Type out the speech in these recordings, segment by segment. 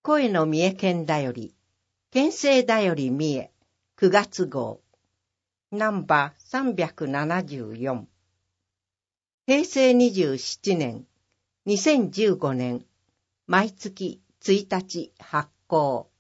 声の三重県だより、県政だより三重、9月号、ナンバー374。平成27年、2015年、毎月1日発行。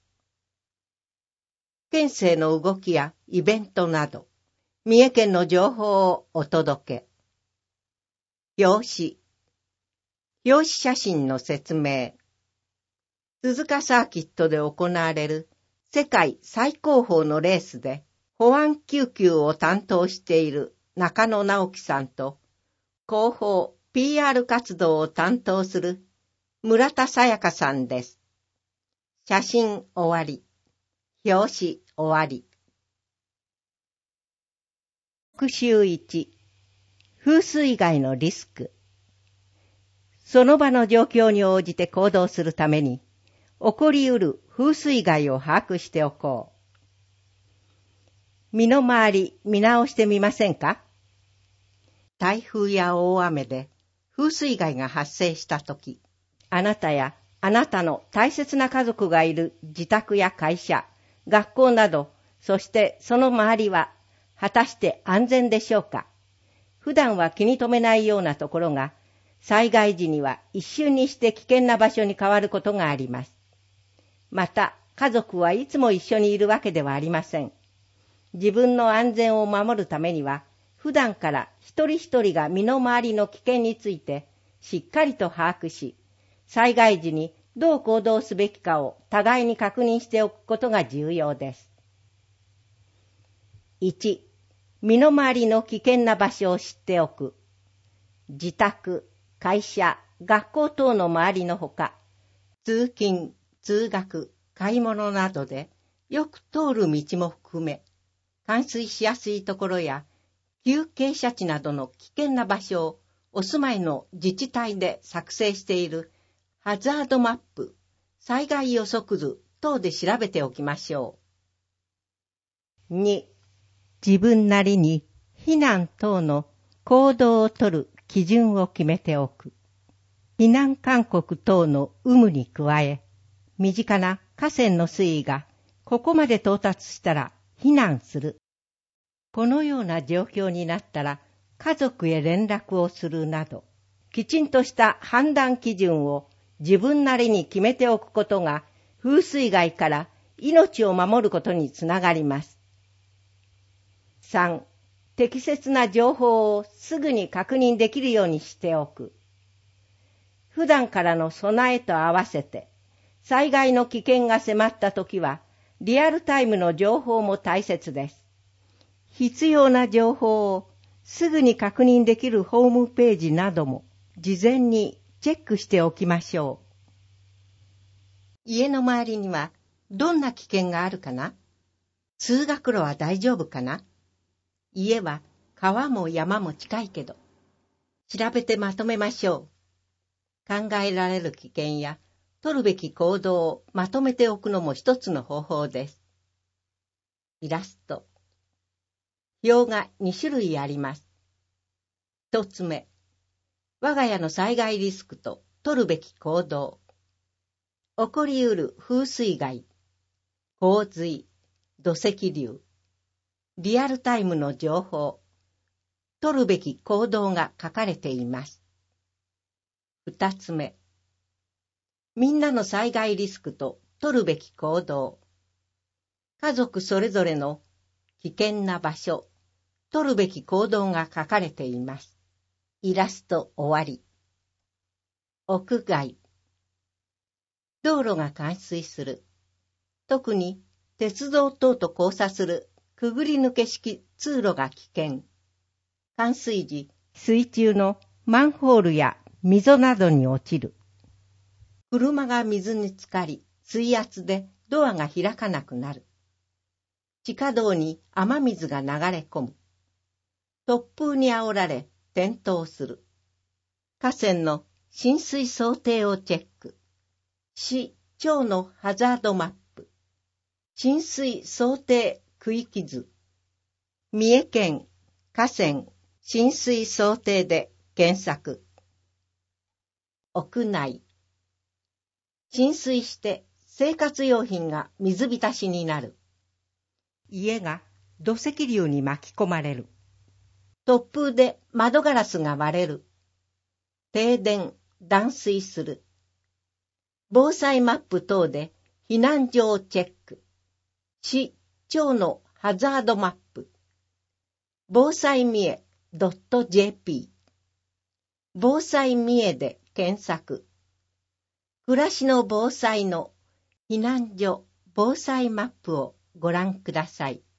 県政の動きやイベントなど、三重県の情報をお届け。表紙写真の説明。鈴鹿サーキットで行われる世界最高峰のレースで保安救急を担当している中野直樹さんと広報 PR 活動を担当する村田沙耶香さんです。写真終わり。表紙終わり。復習1。風水害のリスク。その場の状況に応じて行動するために、起こり得る風水害を把握しておこう。身の回り見直してみませんか？台風や大雨で風水害が発生したとき、あなたやあなたの大切な家族がいる自宅や会社、学校など、そしてその周りは果たして安全でしょうか？普段は気に留めないようなところが、災害時には一瞬にして危険な場所に変わることがあります。また、家族はいつも一緒にいるわけではありません。自分の安全を守るためには、普段から一人一人が身の回りの危険についてしっかりと把握し、災害時にどう行動すべきかを互いに確認しておくことが重要です。1、身の回りの危険な場所を知っておく。自宅、会社、学校等の周りのほか、通勤、通学、買い物などでよく通る道も含め、冠水しやすいところや急傾斜地などの危険な場所をお住まいの自治体で作成しているハザードマップ、災害予測図等で調べておきましょう。2、自分なりに避難等の行動をとる基準を決めておく。避難勧告等の有無に加え、身近な河川の水位がここまで到達したら避難する。このような状況になったら家族へ連絡をするなど、きちんとした判断基準を自分なりに決めておくことが風水害から命を守ることにつながります。3、適切な情報をすぐに確認できるようにしておく。普段からの備えと合わせて、災害の危険が迫ったときは、リアルタイムの情報も大切です。必要な情報をすぐに確認できるホームページなども事前にチェックしておきましょう。家の周りにはどんな危険があるかな？通学路は大丈夫かな？家は川も山も近いけど、調べてまとめましょう。考えられる危険や取るべき行動をまとめておくのも一つの方法です。イラスト。表が2種類あります。一つ目、我が家の災害リスクと取るべき行動。起こりうる風水害、洪水、土石流、リアルタイムの情報、取るべき行動が書かれています。二つ目、みんなの災害リスクと取るべき行動。家族それぞれの危険な場所、取るべき行動が書かれています。イラスト終わり。屋外。道路が冠水する。特に鉄道等と交差するくぐり抜け式通路が危険。冠水時、水中のマンホールや溝などに落ちる。車が水に浸かり、水圧でドアが開かなくなる。地下道に雨水が流れ込む。突風に煽られ転倒する。河川の浸水想定をチェック。市町のハザードマップ。浸水想定区域図。三重県河川浸水想定で検索。屋内。浸水して生活用品が水浸しになる。家が土石流に巻き込まれる。突風で窓ガラスが割れる。停電、断水する。防災マップ等で避難所をチェック。市、町のハザードマップ。防災みえ .jp。防災みえで検索。暮らしの防災の避難所防災マップをご覧ください。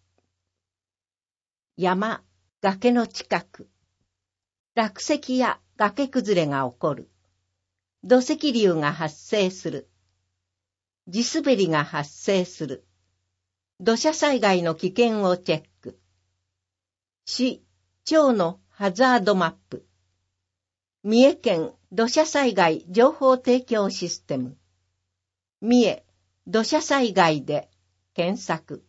山、崖の近く。落石や崖崩れが起こる。土石流が発生する。地滑りが発生する。土砂災害の危険をチェック。市、町のハザードマップ。三重県土砂災害情報提供システム。三重土砂災害で検索。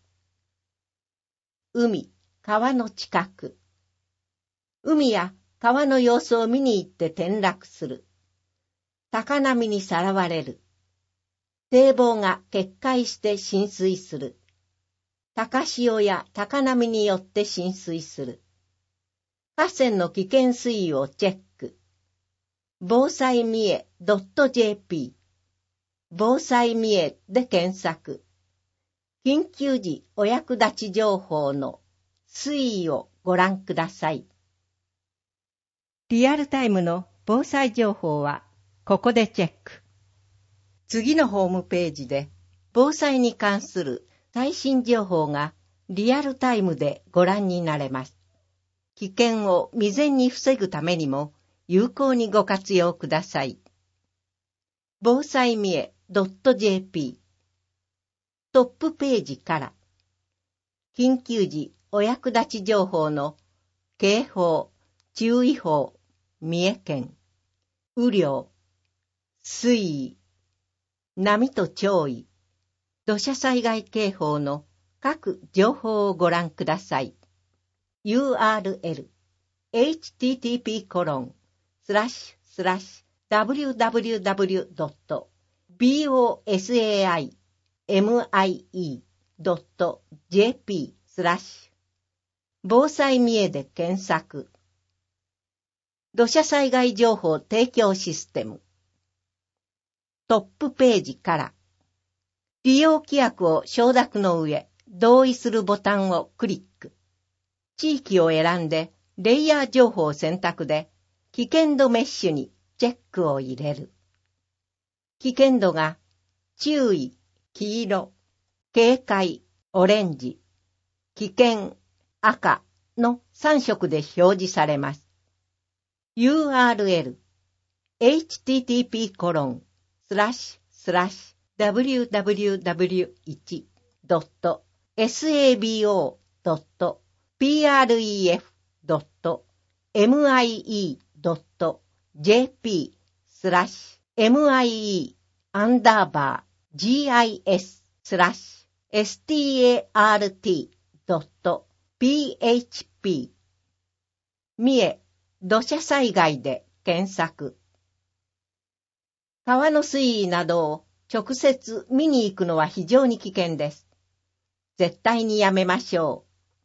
海、川の近く。海や川の様子を見に行って転落する。高波にさらわれる。堤防が決壊して浸水する。高潮や高波によって浸水する。河川の危険水位をチェック。防災みえ .jp。防災みえで検索。緊急時お役立ち情報の推移をご覧ください。リアルタイムの防災情報はここでチェック。次のホームページで防災に関する最新情報がリアルタイムでご覧になれます。危険を未然に防ぐためにも有効にご活用ください。防災みえ .jp トップページから緊急時お役立ち情報の警報、注意報、三重県、雨量、水位、波と潮位、土砂災害警報の各情報をご覧ください。URL http://www.bosaimie.jp/ 防災みえで検索。土砂災害情報提供システム。トップページから利用規約を承諾の上、同意するボタンをクリック。地域を選んでレイヤー情報選択で危険度メッシュにチェックを入れる。危険度が注意、黄色、警戒、オレンジ、危険、赤の3色で表示されます。URL http://www.mie.jp/mie_start.php 三重土砂災害で検索。川の水位などを直接見に行くのは非常に危険です。絶対にやめましょ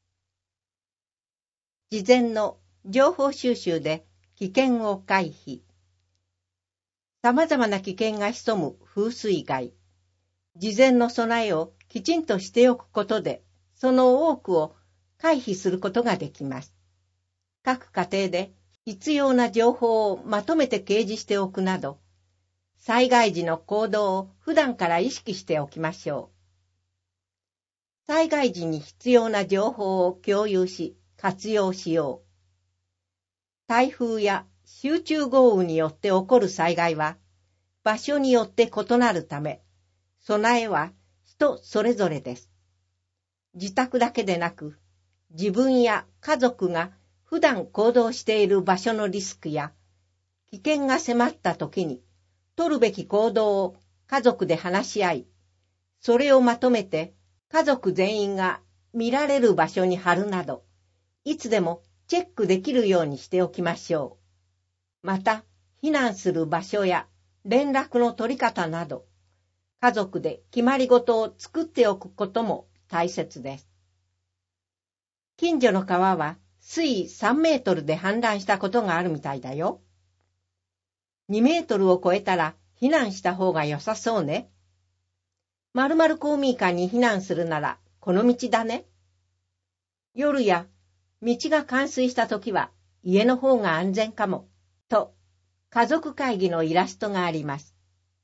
う。事前の情報収集で危険を回避。様々な危険が潜む風水害。事前の備えをきちんとしておくことで、その多くを回避することができます。各家庭で必要な情報をまとめて掲示しておくなど、災害時の行動を普段から意識しておきましょう。災害時に必要な情報を共有し、活用しよう。台風や集中豪雨によって起こる災害は、場所によって異なるため、備えは人それぞれです。自宅だけでなく、自分や家族が普段行動している場所のリスクや、危険が迫った時に、取るべき行動を家族で話し合い、それをまとめて家族全員が見られる場所に貼るなど、いつでもチェックできるようにしておきましょう。また、避難する場所や連絡の取り方など、 家族で決まり事を作っておくことも大切です。近所の川は水位3メートルで氾濫したことがあるみたいだよ。2メートルを超えたら避難した方が良さそうね。〇〇公民館に避難するならこの道だね。夜や道が冠水したときは家の方が安全かも、と家族会議のイラストがあります。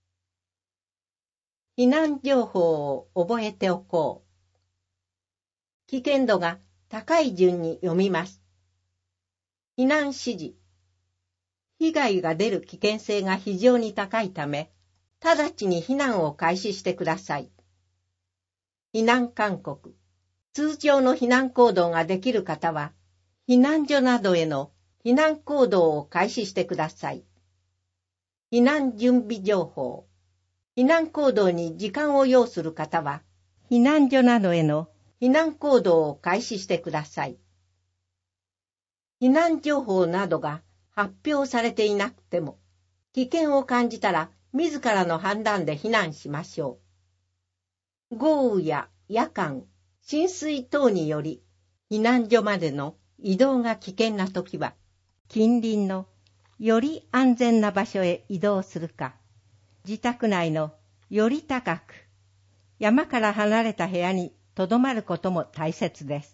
避難情報を覚えておこう。危険度が高い順に読みます。避難指示。被害が出る危険性が非常に高いため、直ちに避難を開始してください。避難勧告。通常の避難行動ができる方は、避難所などへの避難行動を開始してください。避難準備情報。避難行動に時間を要する方は、避難所などへの避難行動を開始してください。避難情報などが発表されていなくても、危険を感じたら自らの判断で避難しましょう。豪雨や夜間、浸水等により避難所までの移動が危険なときは、近隣のより安全な場所へ移動するか、自宅内のより高く、山から離れた部屋に留まることも大切です。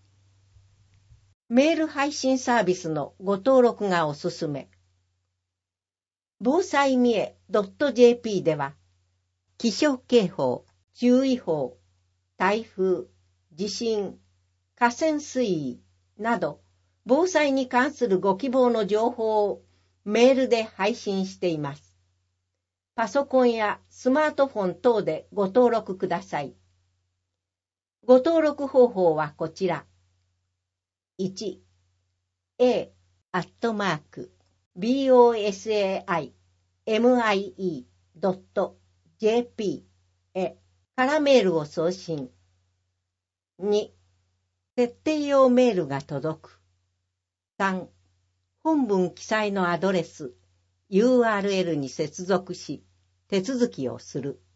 メール配信サービスのご登録がおすすめ。防災みえ .jp では、気象警報、注意報、台風、地震、河川水位など、防災に関するご希望の情報をメールで配信しています。パソコンやスマートフォン等でご登録ください。ご登録方法はこちら。1、a@bosaimie.jp へからメールを送信。2、設定用メールが届く。3、本文記載のアドレス、URL に接続し、手続きをする。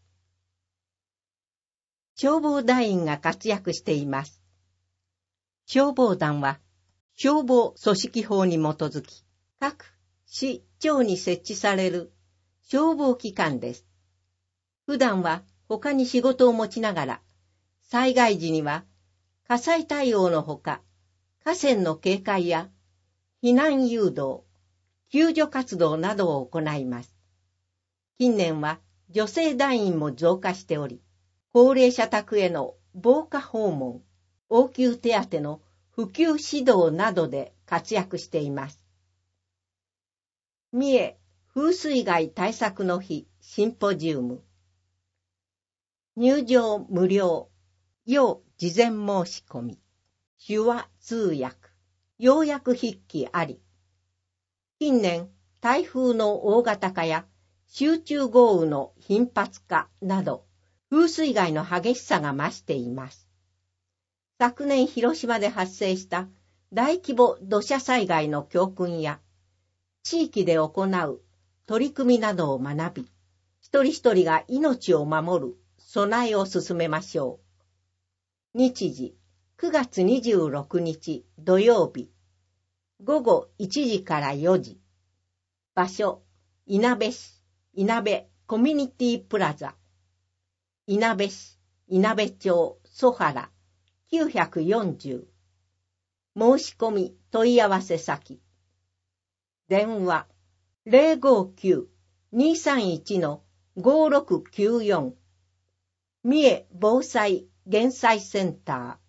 消防団員が活躍しています。消防団は、消防組織法に基づき、各市町に設置される消防機関です。普段は他に仕事を持ちながら、災害時には火災対応のほか、河川の警戒や避難誘導、救助活動などを行います。近年は女性団員も増加しており、高齢者宅への防火訪問、応急手当の普及指導などで活躍しています。三重風水害対策の日シンポジウム。入場無料、要事前申し込み。手話通訳、要約筆記あり。近年、台風の大型化や集中豪雨の頻発化など、風水害の激しさが増しています。昨年広島で発生した大規模土砂災害の教訓や、地域で行う取り組みなどを学び、一人一人が命を守る備えを進めましょう。日時、9月26日土曜日、午後1時から4時。場所、いなべ市、いなべコミュニティプラザ。いなべ市、いなべ町、曽原、940。申し込み問い合わせ先。電話、059-231-5694。三重防災減災センター。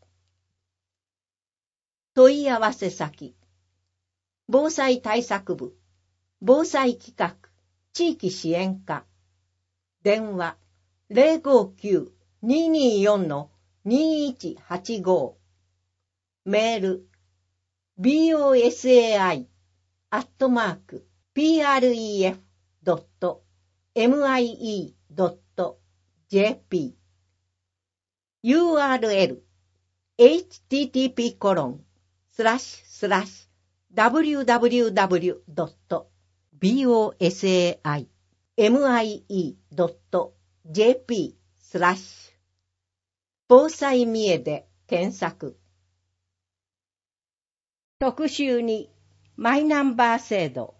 問い合わせ先。防災対策部、防災企画、地域支援課。電話、059-224-2185。メール、bosai@pref.mie.jp URL http://www.bosai.mie.jp jp/防災三重で検索。特集にマイナンバー制度。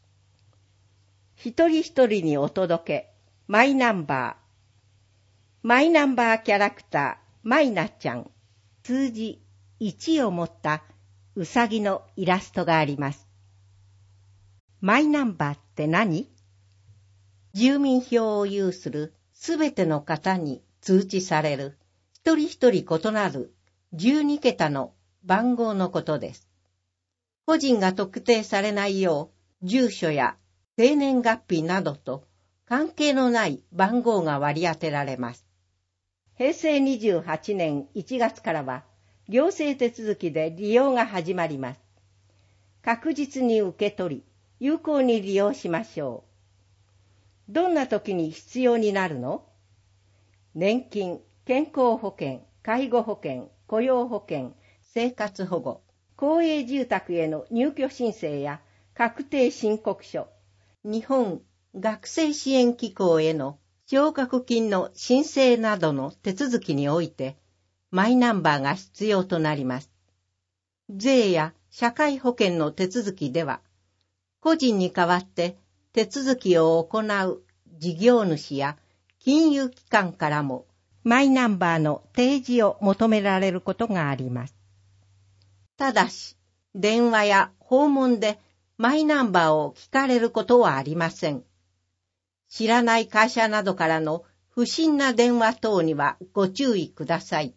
一人一人にお届け、マイナンバー。マイナンバーキャラクター、マイナちゃん。数字1を持ったうさぎのイラストがあります。マイナンバーって何？住民票を有するすべての方に通知される一人一人異なる12桁の番号のことです。個人が特定されないよう住所や生年月日などと関係のない番号が割り当てられます。平成28年1月からは行政手続きで利用が始まります。確実に受け取り、有効に利用しましょう。どんな時に必要になるの？年金、健康保険、介護保険、雇用保険、生活保護、公営住宅への入居申請や確定申告書、日本学生支援機構への奨学金の申請などの手続きにおいて、マイナンバーが必要となります。税や社会保険の手続きでは、個人に代わって手続きを行う事業主や金融機関からもマイナンバーの提示を求められることがあります。ただし、電話や訪問でマイナンバーを聞かれることはありません。知らない会社などからの不審な電話等にはご注意ください。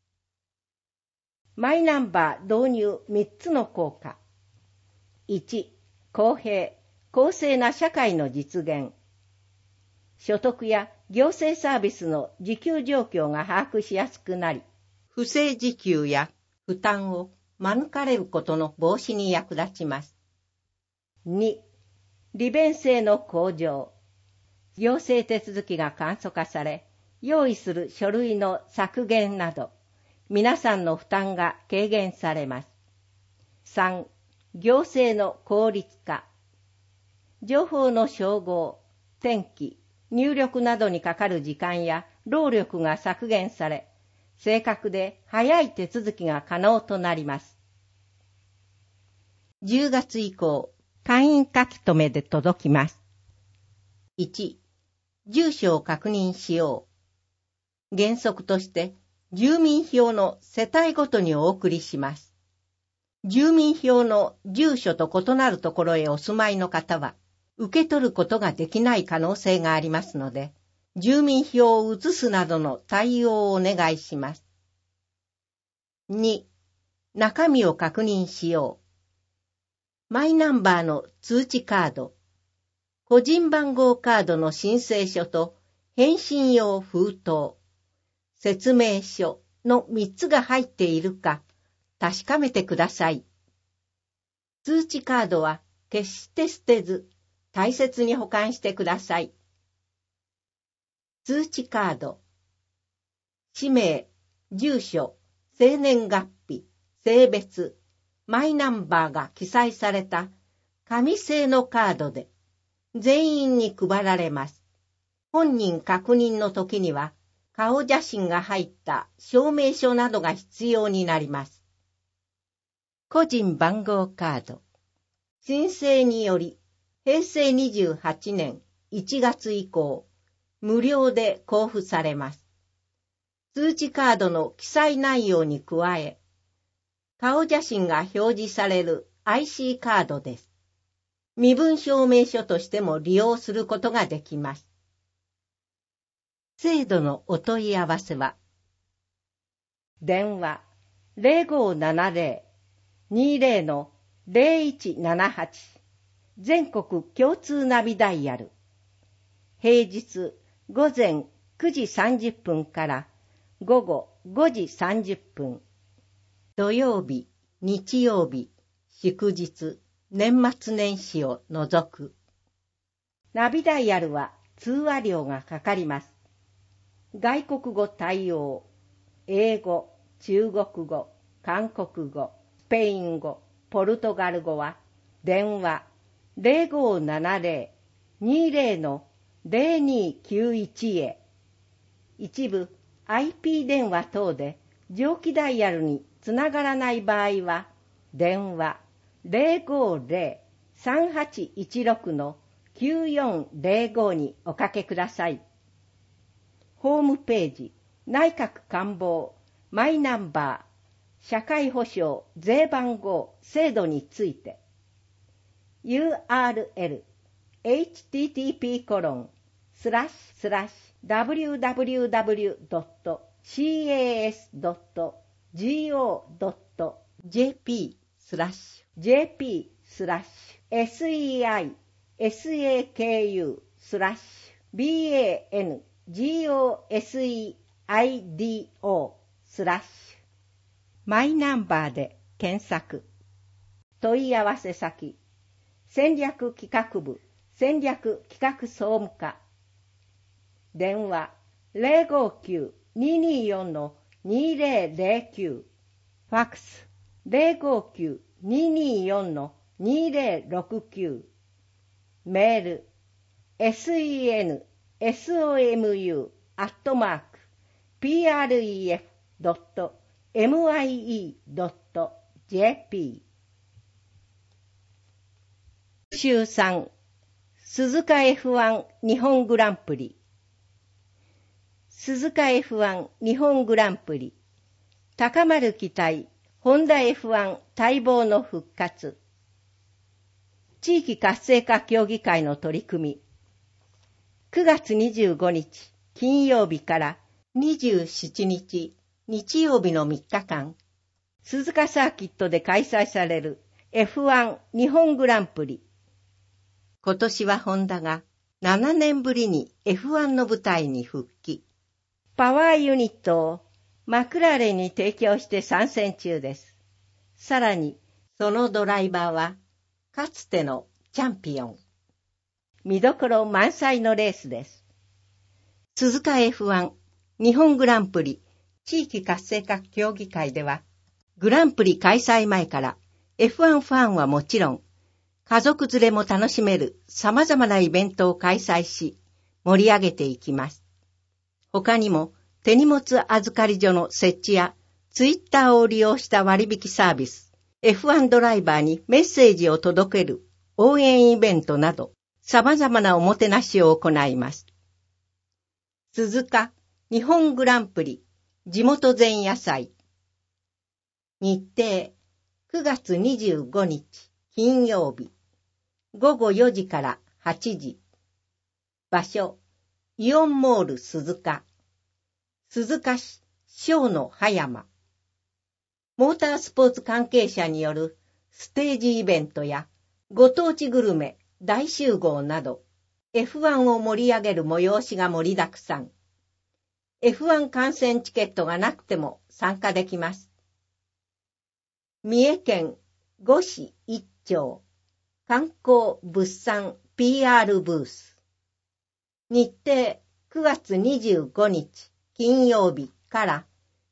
マイナンバー導入3つの効果。1、公平、公正な社会の実現。所得や行政サービスの受給状況が把握しやすくなり、不正受給や負担を免れることの防止に役立ちます。2、利便性の向上。行政手続きが簡素化され、用意する書類の削減など、皆さんの負担が軽減されます。3、行政の効率化。情報の照合、転記、入力などにかかる時間や労力が削減され、正確で早い手続きが可能となります。10月以降、簡易書き留めで届きます。1、住所を確認しよう。原則として、住民票の世帯ごとにお送りします。住民票の住所と異なるところへお住まいの方は、受け取ることができない可能性がありますので、住民票を移すなどの対応をお願いします。2、中身を確認しよう。マイナンバーの通知カード、個人番号カードの申請書と返信用封筒、説明書の3つが入っているか確かめてください。通知カードは決して捨てず、大切に保管してください。通知カード、氏名、住所、生年月日、性別、マイナンバーが記載された紙製のカードで全員に配られます。本人確認の時には顔写真が入った証明書などが必要になります。個人番号カード、申請により平成28年1月以降、無料で交付されます。通知カードの記載内容に加え、顔写真が表示される IC カードです。身分証明書としても利用することができます。制度のお問い合わせは、電話 0570-20-0178 全国共通ナビダイヤル。平日午前9時30分から午後5時30分。土曜日、日曜日、祝日、年末年始を除く。ナビダイヤルは通話料がかかります。外国語対応、英語、中国語、韓国語、スペイン語、ポルトガル語は電話 0570-20-0291 へ。 一部 IP 電話等で上記ダイヤルにつながらない場合は、電話 050-3816-9405 におかけください。ホームページ、内閣官房、マイナンバー、社会保障、税番号、制度について、URL http://www.cass.go.jp/seeido/mainマイナンバーで検索。問い合わせ先、戦略企画部戦略企画総務課。電話 059-224-2009。ファックス 059-224-2069。メール sensomu@pref.mie.jp。週3鈴鹿 F1 日本グランプリ。鈴鹿 F1 日本グランプリ。高まる期待、ホンダ F1 待望の復活。地域活性化協議会の取り組み。9月25日金曜日から27日日曜日の3日間、鈴鹿サーキットで開催される F1 日本グランプリ。今年はホンダが7年ぶりに F1 の舞台に復帰。パワーユニットをマクラーレンに提供して参戦中です。さらに、そのドライバーは、かつてのチャンピオン。見どころ満載のレースです。鈴鹿 F1 日本グランプリ地域活性化協議会では、グランプリ開催前から F1 ファンはもちろん、家族連れも楽しめる様々なイベントを開催し、盛り上げていきます。他にも、手荷物預かり所の設置や、ツイッターを利用した割引サービス、F1 ドライバーにメッセージを届ける応援イベントなど、様々なおもてなしを行います。鈴鹿日本グランプリ地元前夜祭。日程、9月25日金曜日。午後4時から8時。場所、イオンモール鈴鹿。鈴鹿市小野葉山。モータースポーツ関係者によるステージイベントやご当地グルメ大集合など F1 を盛り上げる催しが盛りだくさん。F1 観戦チケットがなくても参加できます。三重県五市一町観光物産 PR ブース。日程9月25日金曜日から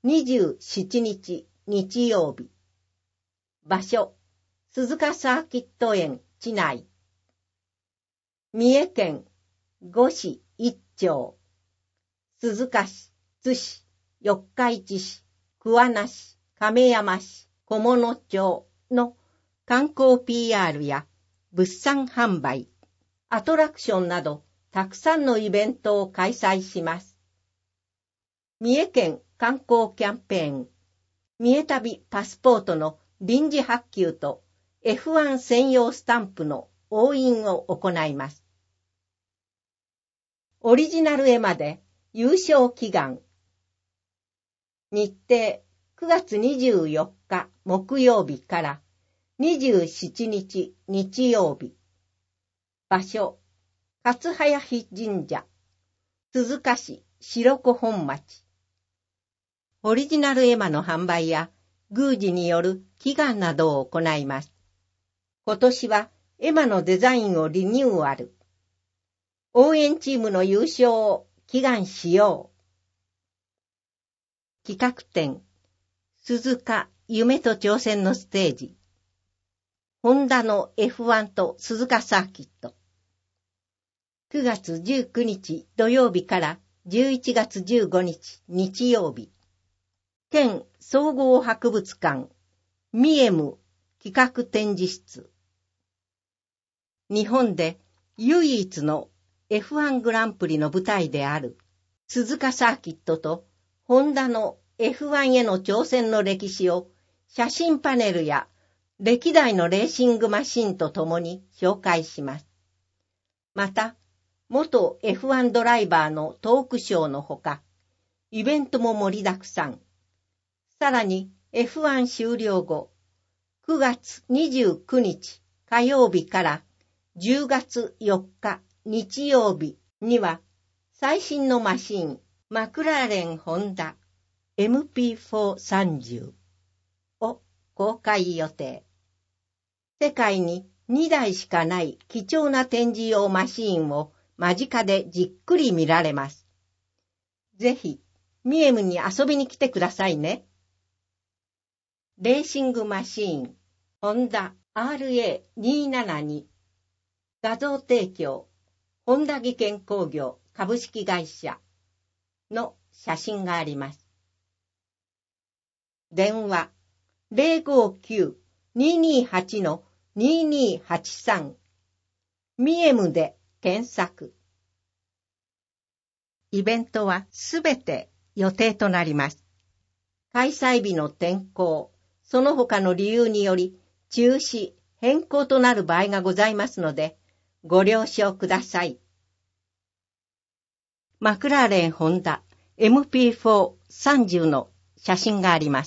27日日曜日。場所、鈴鹿サーキット園地内。三重県五市一町、鈴鹿市、津市、四日市市、桑名市、亀山市、菰野町の観光 PR や物産販売、アトラクションなどたくさんのイベントを開催します。三重県観光キャンペーン、三重旅パスポートの臨時発給と F1 専用スタンプの押印を行います。オリジナル絵馬で優勝祈願。日程9月24日木曜日から27日日曜日。場所、勝早日神社、鈴鹿市白子本町。オリジナル絵馬の販売や宮司による祈願などを行います。今年は絵馬のデザインをリニューアル。応援チームの優勝を祈願しよう。企画展、鈴鹿夢と挑戦のステージ。ホンダの F1 と鈴鹿サーキット。9月19日土曜日から 11月15日日曜日、県総合博物館ミエム企画展示室。日本で唯一の F1 グランプリの舞台である鈴鹿サーキットとホンダの F1 への挑戦の歴史を写真パネルや歴代のレーシングマシンとともに紹介します。また、元 F1 ドライバーのトークショーのほか、イベントも盛りだくさん。さらに F1 終了後、9月29日火曜日から10月4日日曜日には最新のマシンマクラーレンホンダ MP430 を公開予定。世界に2台しかない貴重な展示用マシンを間近でじっくり見られます。ぜひミエムに遊びに来てくださいね。レーシングマシーンホンダ RA272 画像提供ホンダ技研工業株式会社の写真があります。電話 059-228-2283 ミエムで検索。イベントはすべて予定となります。開催日の天候、その他の理由により中止、変更となる場合がございますので、ご了承ください。マクラーレンホンダ MP430 の写真があります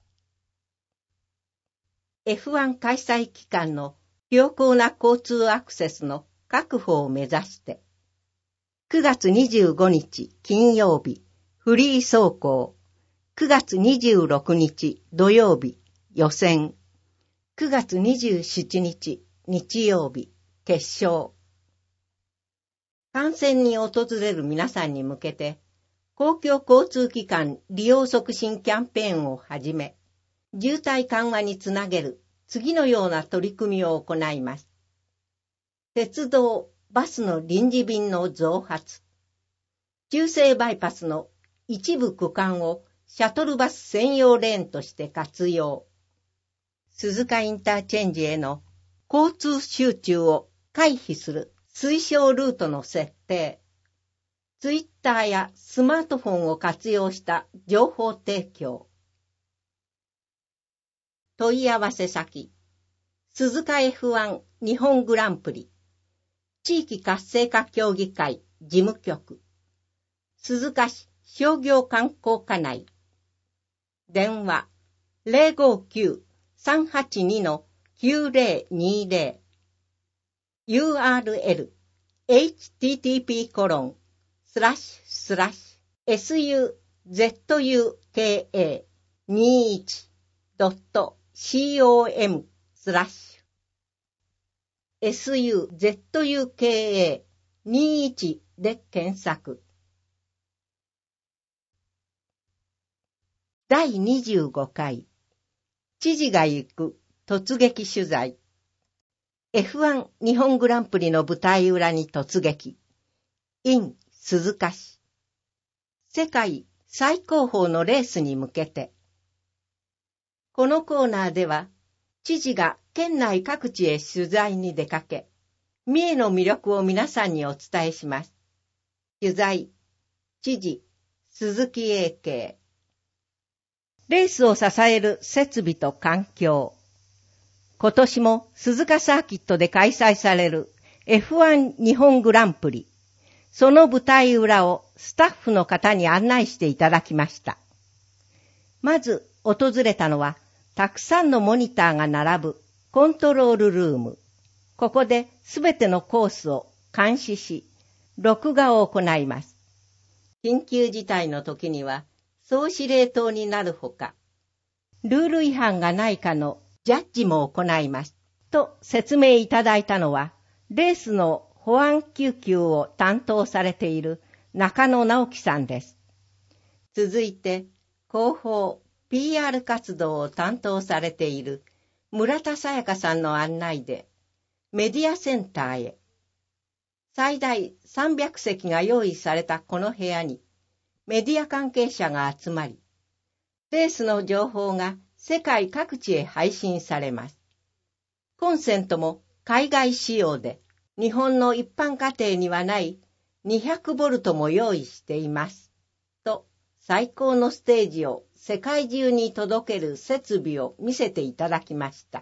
。F1 開催期間の良好な交通アクセスの確保を目指して、9月25日金曜日、フリー走行、9月26日土曜日、予選、9月27日日曜日、決勝。観戦に訪れる皆さんに向けて、公共交通機関利用促進キャンペーンをはじめ、渋滞緩和につなげる次のような取り組みを行います。鉄道、バスの臨時便の増発。中西バイパスの一部区間をシャトルバス専用レーンとして活用。鈴鹿インターチェンジへの交通集中を回避する推奨ルートの設定。ツイッターやスマートフォンを活用した情報提供。問い合わせ先。鈴鹿 F1 日本グランプリ。地域活性化協議会事務局。鈴鹿市商業観光課内。電話 059-382-9020 URL http://suzuka21.com/ suzuka21 で検索。第25回知事が行く突撃取材。F1 日本グランプリの舞台裏に突撃。in 鈴鹿市。世界最高峰のレースに向けて。このコーナーでは、知事が県内各地へ取材に出かけ、三重の魅力を皆さんにお伝えします。取材、知事、鈴木英慶。レースを支える設備と環境。今年も鈴鹿サーキットで開催される F1 日本グランプリ。その舞台裏をスタッフの方に案内していただきました。まず訪れたのは、たくさんのモニターが並ぶコントロールルーム。ここですべてのコースを監視し、録画を行います。緊急事態の時には総司令塔になるほか、ルール違反がないかのジャッジも行います。と説明いただいたのは、レースの保安救急を担当されている中野直樹さんです。続いて、広報 PR 活動を担当されている村田沙耶香さんの案内で、メディアセンターへ。最大300席が用意されたこの部屋に、 メディア関係者が集まり、レースの情報が世界各地へ配信されます。コンセントも海外仕様で、日本の一般家庭にはない200ボルトも用意しています。と、最高のステージを世界中に届ける設備を見せていただきました。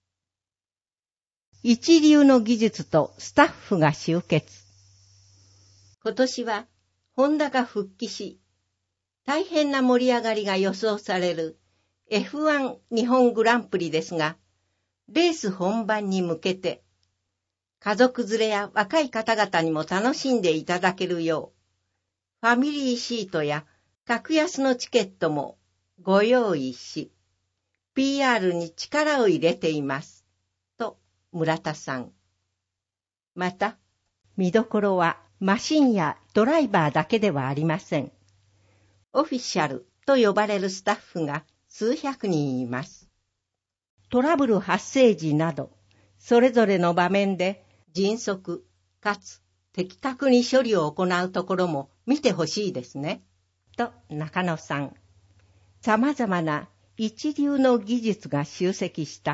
一流の技術とスタッフが集結。今年はホンダが復帰し、大変な盛り上がりが予想される F1 日本グランプリですが、レース本番に向けて、家族連れや若い方々にも楽しんでいただけるよう、ファミリーシートや格安のチケットもご用意し、PR に力を入れています。と、村田さん。また、見どころはマシンやドライバーだけではありません。オフィシャルと呼ばれるスタッフが数百人います。トラブル発生時など、それぞれの場面で迅速かつ的確に処理を行うところも見てほしいですね。と中野さん。様々な一流の技術が集積した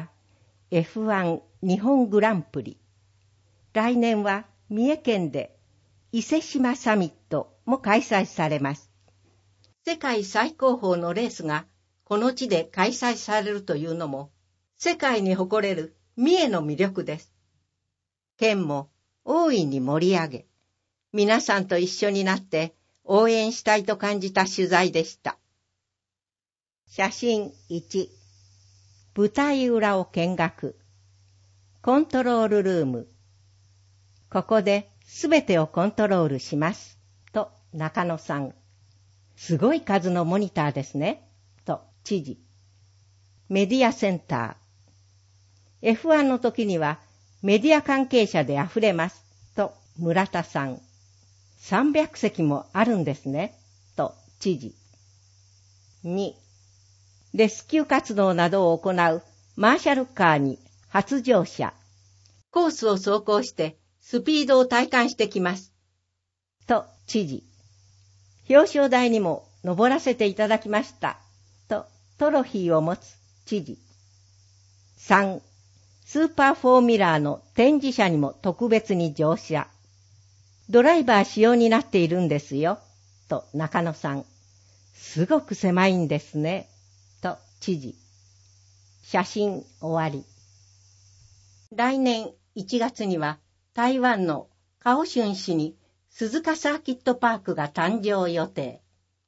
F1 日本グランプリ。来年は三重県で伊勢志摩サミットも開催されます。世界最高峰のレースがこの地で開催されるというのも世界に誇れる三重の魅力です。県も大いに盛り上げ、皆さんと一緒になって応援したいと感じた取材でした。写真1、舞台裏を見学。コントロールルーム。ここですべてをコントロールします。と中野さん。すごい数のモニターですね。と知事。メディアセンター。F1 の時にはメディア関係者であふれます。と村田さん。300席もあるんですね。と知事。2、レスキュー活動などを行うマーシャルカーに初乗車。コースを走行してスピードを体感してきます。と知事。表彰台にも登らせていただきました。とトロフィーを持つ知事。3、スーパーフォーミュラーの展示車にも特別に乗車。ドライバー仕様になっているんですよ。と中野さん。すごく狭いんですね。と知事。写真終わり。来年1月には台湾のカオシュン市に鈴鹿サーキットパークが誕生予定。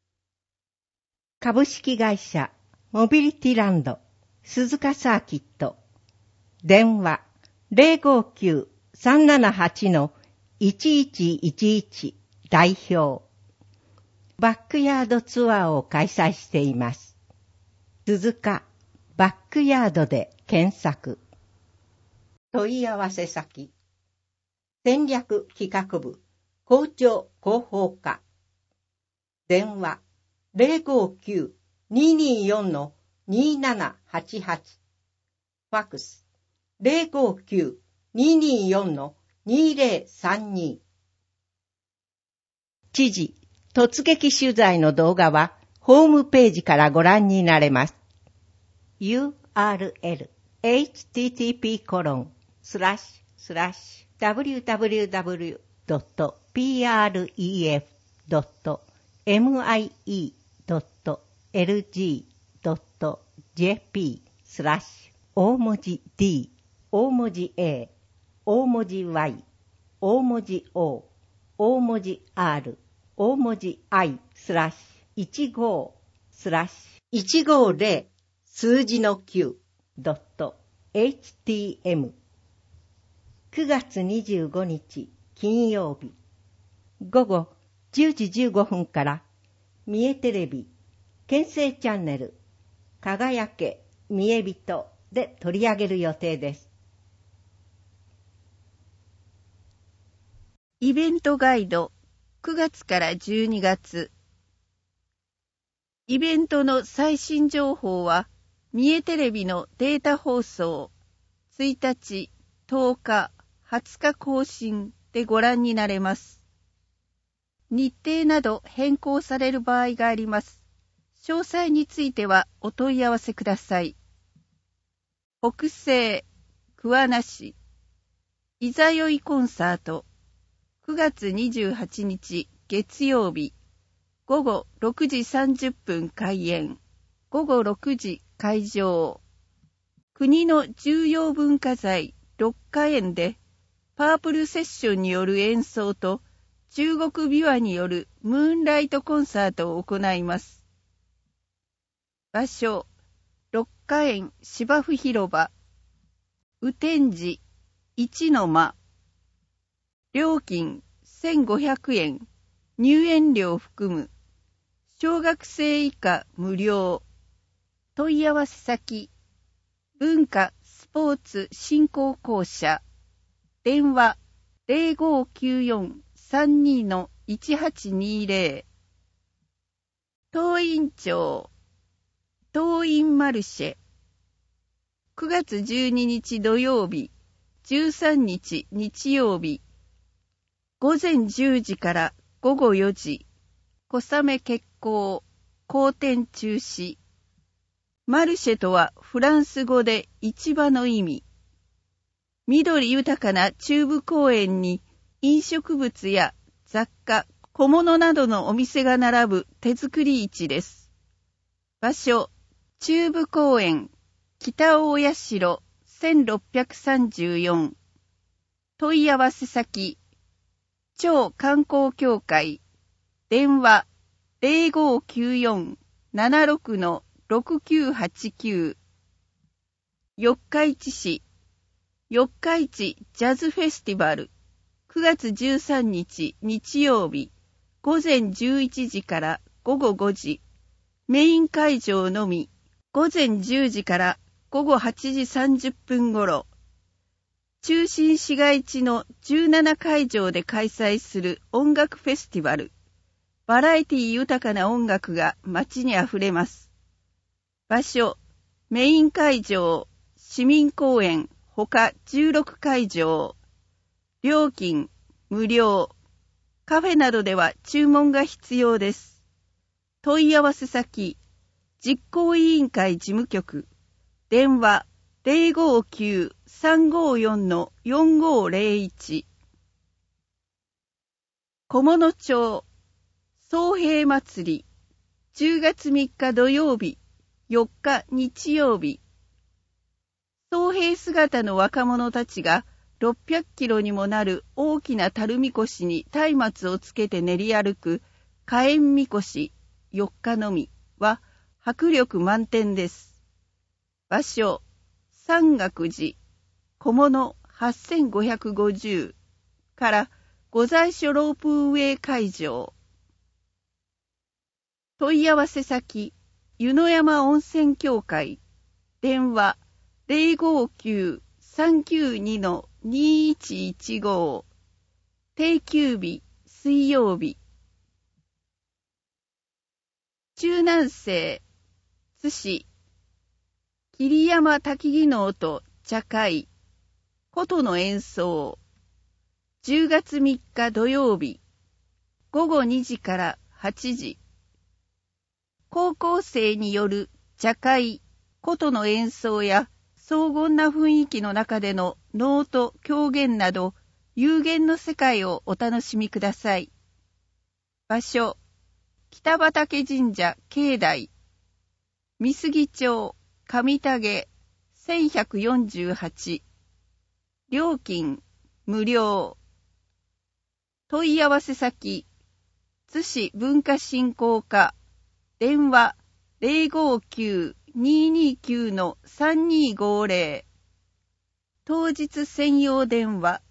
株式会社モビリティランド鈴鹿サーキット。電話 059-378-1111 代表。バックヤードツアーを開催しています。鈴鹿バックヤードで検索。問い合わせ先。戦略企画部校長広報課。電話 059-224-2788。ファックス 059-224-2032。知事突撃取材の動画はホームページからご覧になれます。URL http://www.pref.mie.lg.jp/ 大文字 D、大文字 A、大文字 Y、大文字 O、大文字 R、大文字 I/15/150数字の9.htm 9月25日金曜日午後10時15分から三重テレビ県政チャンネル輝け三重人で取り上げる予定です。 イベントガイド9月から12月。イベントの最新情報は三重テレビのデータ放送1日、10日、20日更新でご覧になれます。 日程など変更される場合があります。詳細についてはお問い合わせください。北西、桑名市、いざよいコンサート、9月28日月曜日、午後6時30分開演、午後6時会場。国の重要文化財六花園で、パープルセッションによる演奏と、中国琵琶によるムーンライトコンサートを行います。場所、六花園芝生広場、雨天寺一の間。料金1500円、入園料含む。小学生以下無料。問い合わせ先、文化スポーツ振興公社。電話0594-32-1820。当院長、当院マルシェ。9月12日土曜日、13日日曜日、午前10時から午後4時、小雨決行、好天中止。マルシェとはフランス語で市場の意味。緑豊かな中部公園に飲食物や雑貨、小物などのお店が並ぶ手作り市です。場所、中部公園、北大社1634。問い合わせ先、超観光協会。電話0594-76-6989。四日市市、四日市ジャズフェスティバル。9月13日日曜日、午前11時から午後5時。メイン会場のみ、午前10時から午後8時30分頃。中心市街地の17会場で開催する音楽フェスティバル。バラエティ豊かな音楽が街にあふれます。場所、メイン会場、市民公園、他16会場。料金、無料。カフェなどでは注文が必要です。問い合わせ先、実行委員会事務局。電話059-354-4501。菰野町、宗平祭り。10月3日土曜日、4日日曜日。宗平姿の若者たちが600キロにもなる大きな樽みこしに松明をつけて練り歩く火炎みこし4日のみは迫力満点です。場所、山岳寺、小物8550から御在所ロープウェイ会場。問い合わせ先、湯の山温泉協会。電話059-392-2115。定休日、水曜日。中南西、津市、桐山滝技能と茶会、琴の演奏。10月3日土曜日、午後2時から8時。高校生による茶会、琴の演奏や荘厳な雰囲気の中での能と狂言など幽玄の世界をお楽しみください。場所、北畠神社境内、美杉町上竹1148。料金無料。問い合わせ先、津市文化振興課。電話059-229-3250。当日専用電話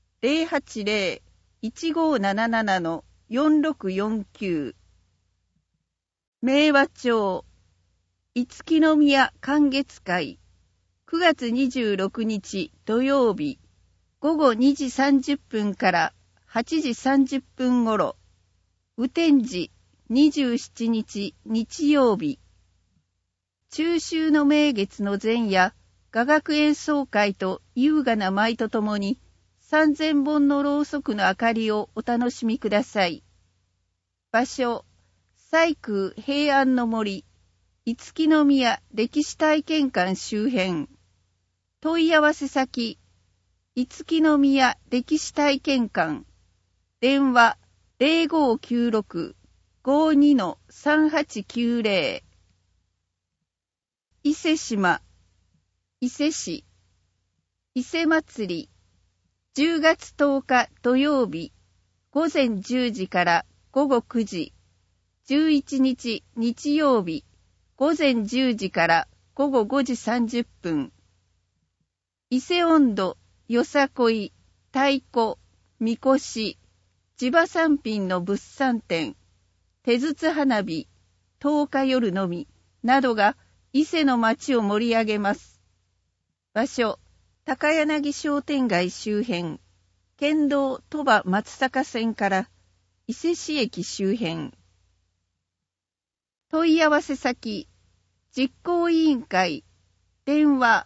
080-1577-4649。明和町、五木宮観月会。9月26日土曜日、午後2時30分から8時30分頃。雨天寺27日日曜日。中秋の名月の前夜、雅楽演奏会と優雅な舞とともに3000本のろうそくの明かりをお楽しみください。 場所、西宮平安の森、五木宮歴史体験館周辺。問い合わせ先、五木宮歴史体験館。電話、0596-52-3890。伊勢島、伊勢市、伊勢祭り、10月10日土曜日、午前10時から午後9時、11日日曜日、午前10時から午後5時30分。伊勢音頭、よさこい、太鼓、みこし、地場産品の物産展、手筒花火、10日夜のみ、などが伊勢の街を盛り上げます。場所、高柳商店街周辺、県道鳥羽松阪線から伊勢市駅周辺。問い合わせ先、実行委員会、電話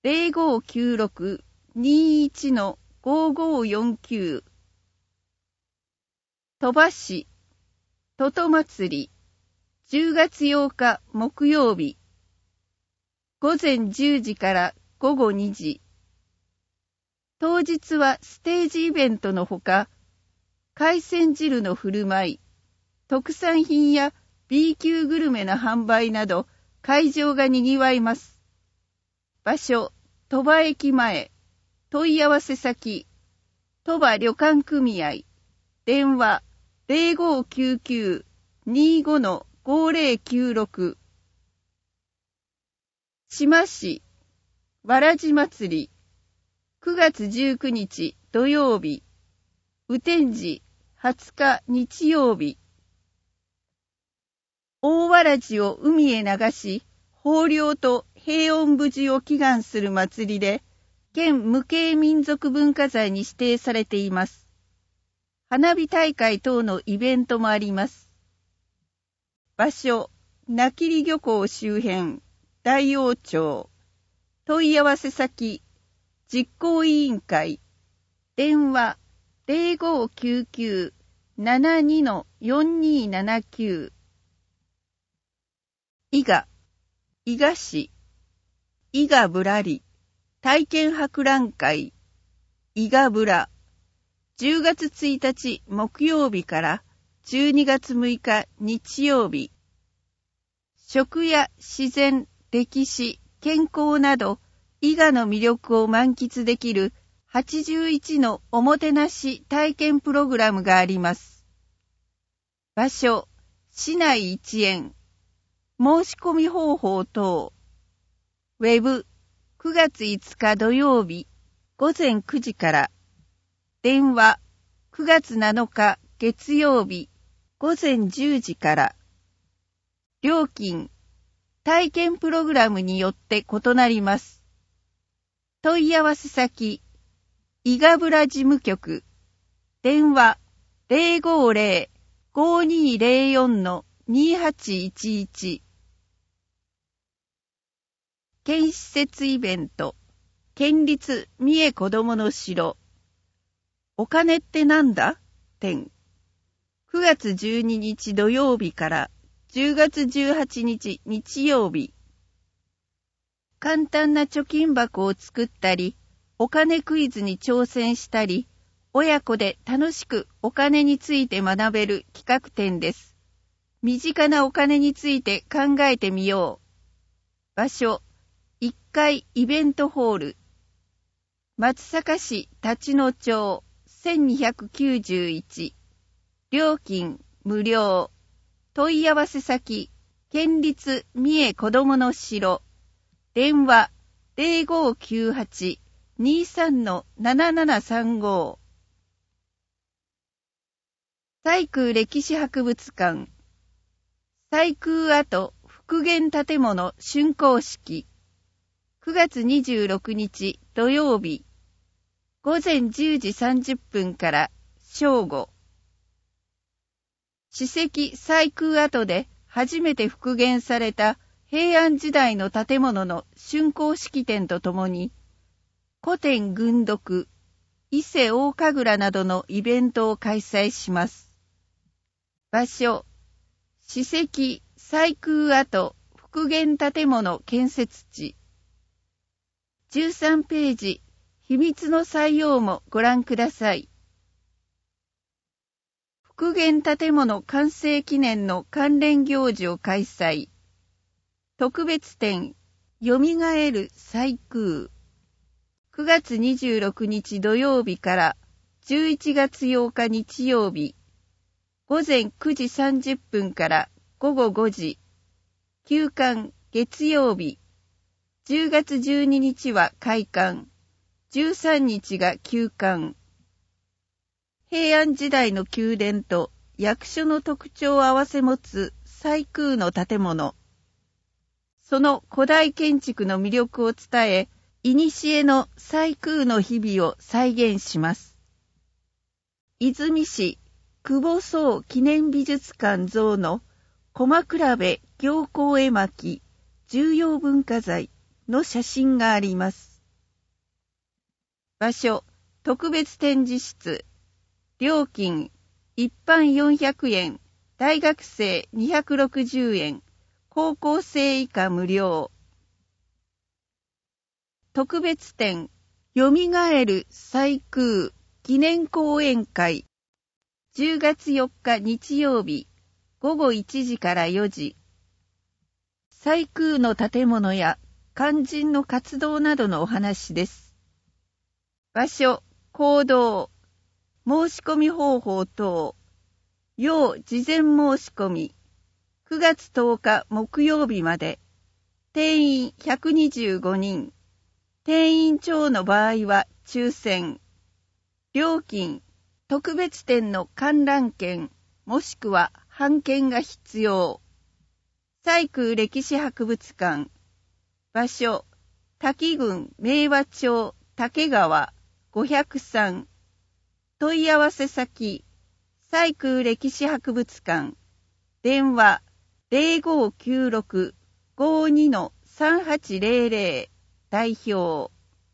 0596-21-5549。鳥羽市、とと祭り、10月8日木曜日、午前10時から午後2時。当日はステージイベントのほか、海鮮汁の振る舞い、特産品や B 級グルメの販売など、会場が賑わいます。場所、鳥羽駅前。問い合わせ先、鳥羽旅館組合。電話、0599-25-5096。志摩市、わらじ祭り。9月19日土曜日。雨天時20日日曜日。大わらじを海へ流し、豊漁と平穏無事を祈願する祭りで、県無形民族文化財に指定されています。花火大会等のイベントもあります。場所、名切漁港周辺、大王町。問い合わせ先、実行委員会。電話、0599-72-4279。伊賀、伊賀市、伊賀ぶらり、体験博覧会、伊賀ぶら、10月1日木曜日から12月6日日曜日。食や自然、歴史、健康など、伊賀の魅力を満喫できる81のおもてなし体験プログラムがあります。場所、市内一円。申し込み方法等。ウェブ、9月5日土曜日、午前9時から。電話、9月7日月曜日、午前10時から。料金、体験プログラムによって異なります。問い合わせ先、伊賀ぶら事務局。電話、050-5204-2811。県施設イベント、県立三重子どもの城。お金ってなんだ？展。9月12日土曜日から10月18日日曜日。簡単な貯金箱を作ったり、お金クイズに挑戦したり、親子で楽しくお金について学べる企画展です。身近なお金について考えてみよう。場所、1階イベントホール。松阪市立野町1291。料金無料。問い合わせ先、県立三重子どもの城。電話0598-23-7735。西宮歴史博物館。西宮跡復元建物竣工式。9月26日土曜日。午前10時30分から正午。史跡西宮跡で初めて復元された平安時代の建物の竣工式典とともに、古典群読、伊勢大神楽などのイベントを開催します。 場所、史跡、細工跡、復元建物建設地。13ページ、秘密の採用もご覧ください。復元建物完成記念の関連行事を開催。特別展、よみがえる細工。9月26日土曜日から11月8日日曜日、午前9時30分から午後5時、休館月曜日、10月12日は開館、13日が休館。平安時代の宮殿と役所の特徴を併せ持つ細工の建物。その古代建築の魅力を伝え、古の細工の日々を再現します。出水市久保荘記念美術館蔵の駒比べ行幸絵巻重要文化財の写真があります。場所、特別展示室。料金、一般400円、大学生260円、高校生以下無料。特別展、よみがえる細工記念講演会。10月4日日曜日、午後1時から4時。細工の建物や肝心の活動などのお話です。場所、行動、申し込み方法等、要事前申し込み、9月10日木曜日まで、定員125人、定員超の場合は抽選、料金、特別展の観覧券、もしくは半券が必要。細工歴史博物館。場所、滝郡明和町竹川503。問い合わせ先、細工歴史博物館。電話、0596-52-3800。代表。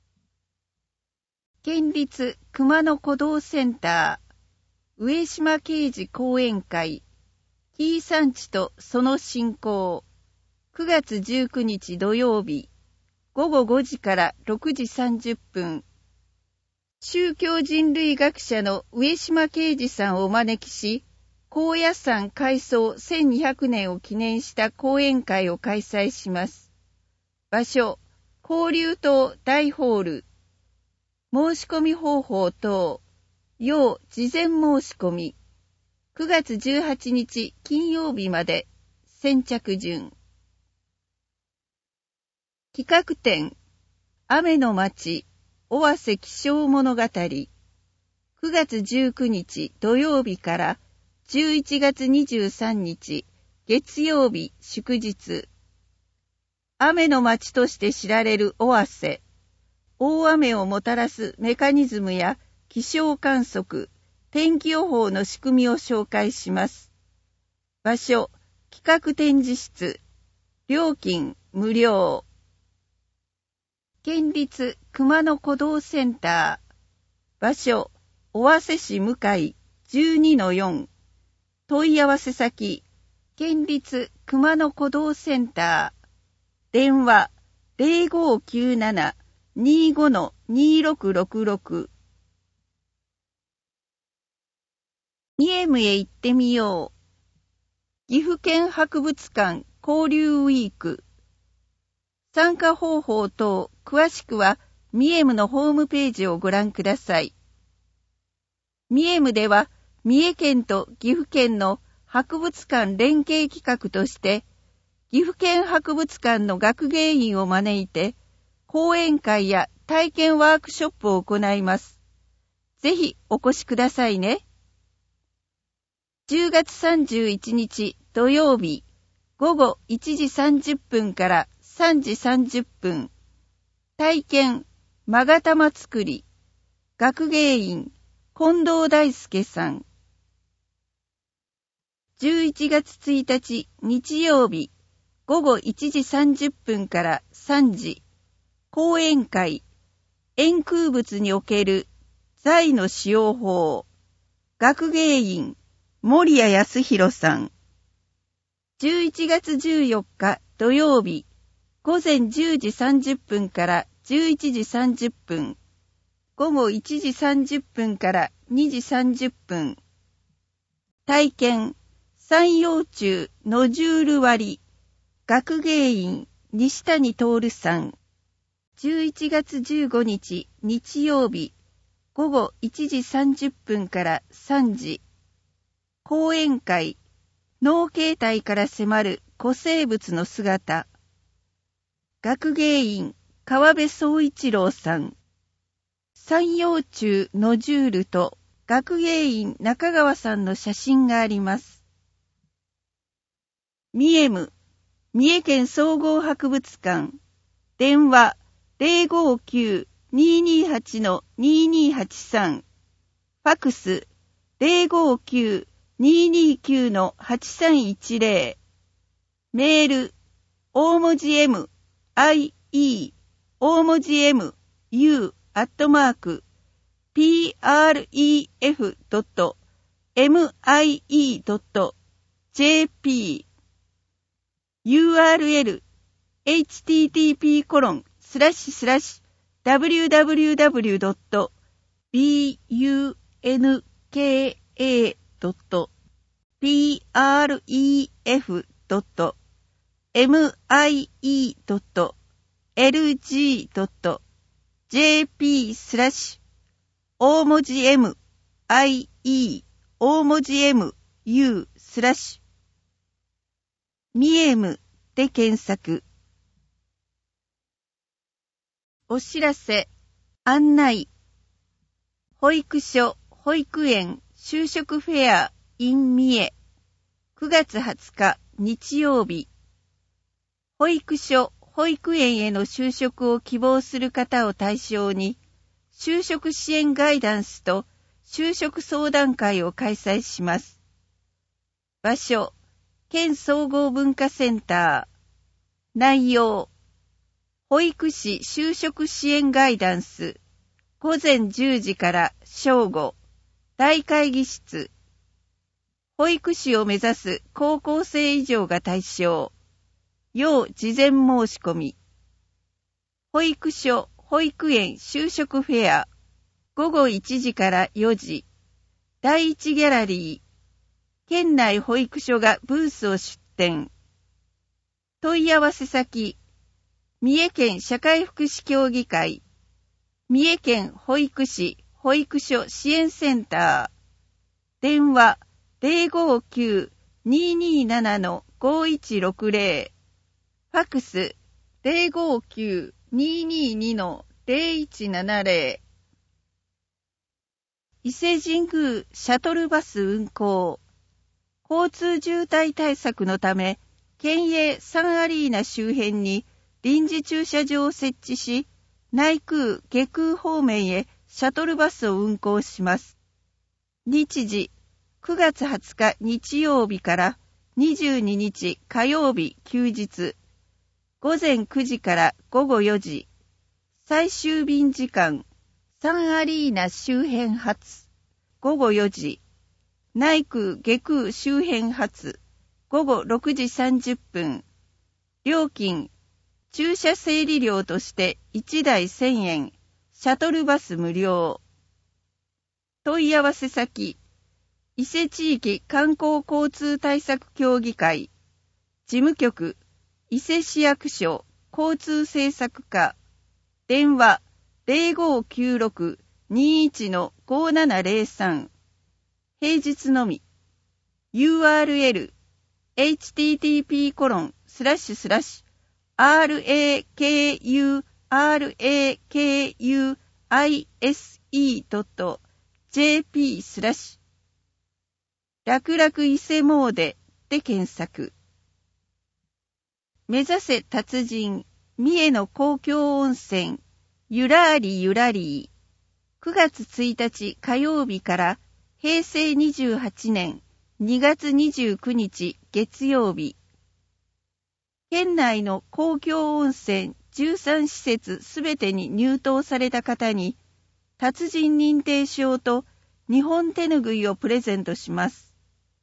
県立熊野古道センター。上島刑事講演会。紀伊山地とその振興。9月19日土曜日。午後5時から6時30分。宗教人類学者の上島啓二さんをお招きし、高野山開創1200年を記念した講演会を開催します。場所、交流棟大ホール。申し込み方法等、要事前申し込み。9月18日金曜日まで、先着順。企画展、雨の町、尾鷲気象物語。9月19日土曜日から11月23日月曜日祝日。雨の町として知られる尾鷲。大雨をもたらすメカニズムや気象観測、天気予報の仕組みを紹介します。場所、企画展示室。料金、無料。県立熊野古道センター。場所、尾鷲市向井 12-4。問い合わせ先、県立熊野古道センター。電話、0597-25-2666。三重へ行ってみよう。岐阜県博物館交流ウィーク。参加方法等、詳しくは、三重のホームページをご覧ください。三重では、三重県と岐阜県の博物館連携企画として、岐阜県博物館の学芸員を招いて、講演会や体験ワークショップを行います。ぜひお越しくださいね。10月31日土曜日、午後1時30分から3時30分。体験、勾玉作り。学芸員、近藤大輔さん。11月1日日曜日、午後1時30分から3時。講演会、円空物における財の使用法。学芸員、 森谷康弘さん。11月14日土曜日、午前10時30分から11時30分、午後1時30分から2時30分。体験、山陽中ノジュール割、学芸員西谷徹さん。11月15日日曜日、午後1時30分から3時。講演会、脳形態から迫る古生物の姿。学芸員川辺宗一郎さん。山陽中ノジュールと学芸員中川さんの写真があります。ミエム、三重県総合博物館。電話059-228-2283。ファクス059-229-8310。メール、大文字 M、IE、大文字 M、U、@pref.mie.jp。 URL、http://www.bunker.pref.mie.lg.jp/ 大文字 M、IE、大文字 M、U/ ミエムで検索。お知らせ、案内。保育所、保育園、就職フェア in 三重。9月20日日曜日。保育所、保育園への就職を希望する方を対象に、就職支援ガイダンスと就職相談会を開催します。場所、県総合文化センター。内容、保育士就職支援ガイダンス、午前10時から正午、大会議室。保育士を目指す高校生以上が対象。要事前申し込み。保育所、保育園就職フェア、午後1時から4時、第一ギャラリー。県内保育所がブースを出展。問い合わせ先、三重県社会福祉協議会、三重県保育士保育所支援センター。電話059-227-5160。ファクス059-222-0170。伊勢神宮シャトルバス運行。交通渋滞対策のため、県営サンアリーナ周辺に臨時駐車場を設置し、内空・下空方面へシャトルバスを運行します。日時、9月20日日曜日から22日火曜日休日。午前9時から午後4時。最終便時間、サンアリーナ周辺発、午後4時。内空・下空周辺発、午後6時30分。料金、駐車整理料として1台1000円、シャトルバス無料。問い合わせ先、伊勢地域観光交通対策協議会、事務局、伊勢市役所交通政策課。電話0596-21-5703。平日のみ。URL http://rakurakuse.jp/ 楽々伊勢詣で検索。目指せ達人、三重の公共温泉、ゆらりゆらり。9月1日火曜日から平成28年2月29日月曜日。県内の公共温泉13施設すべてに入湯された方に、達人認定証と日本手ぬぐいをプレゼントします。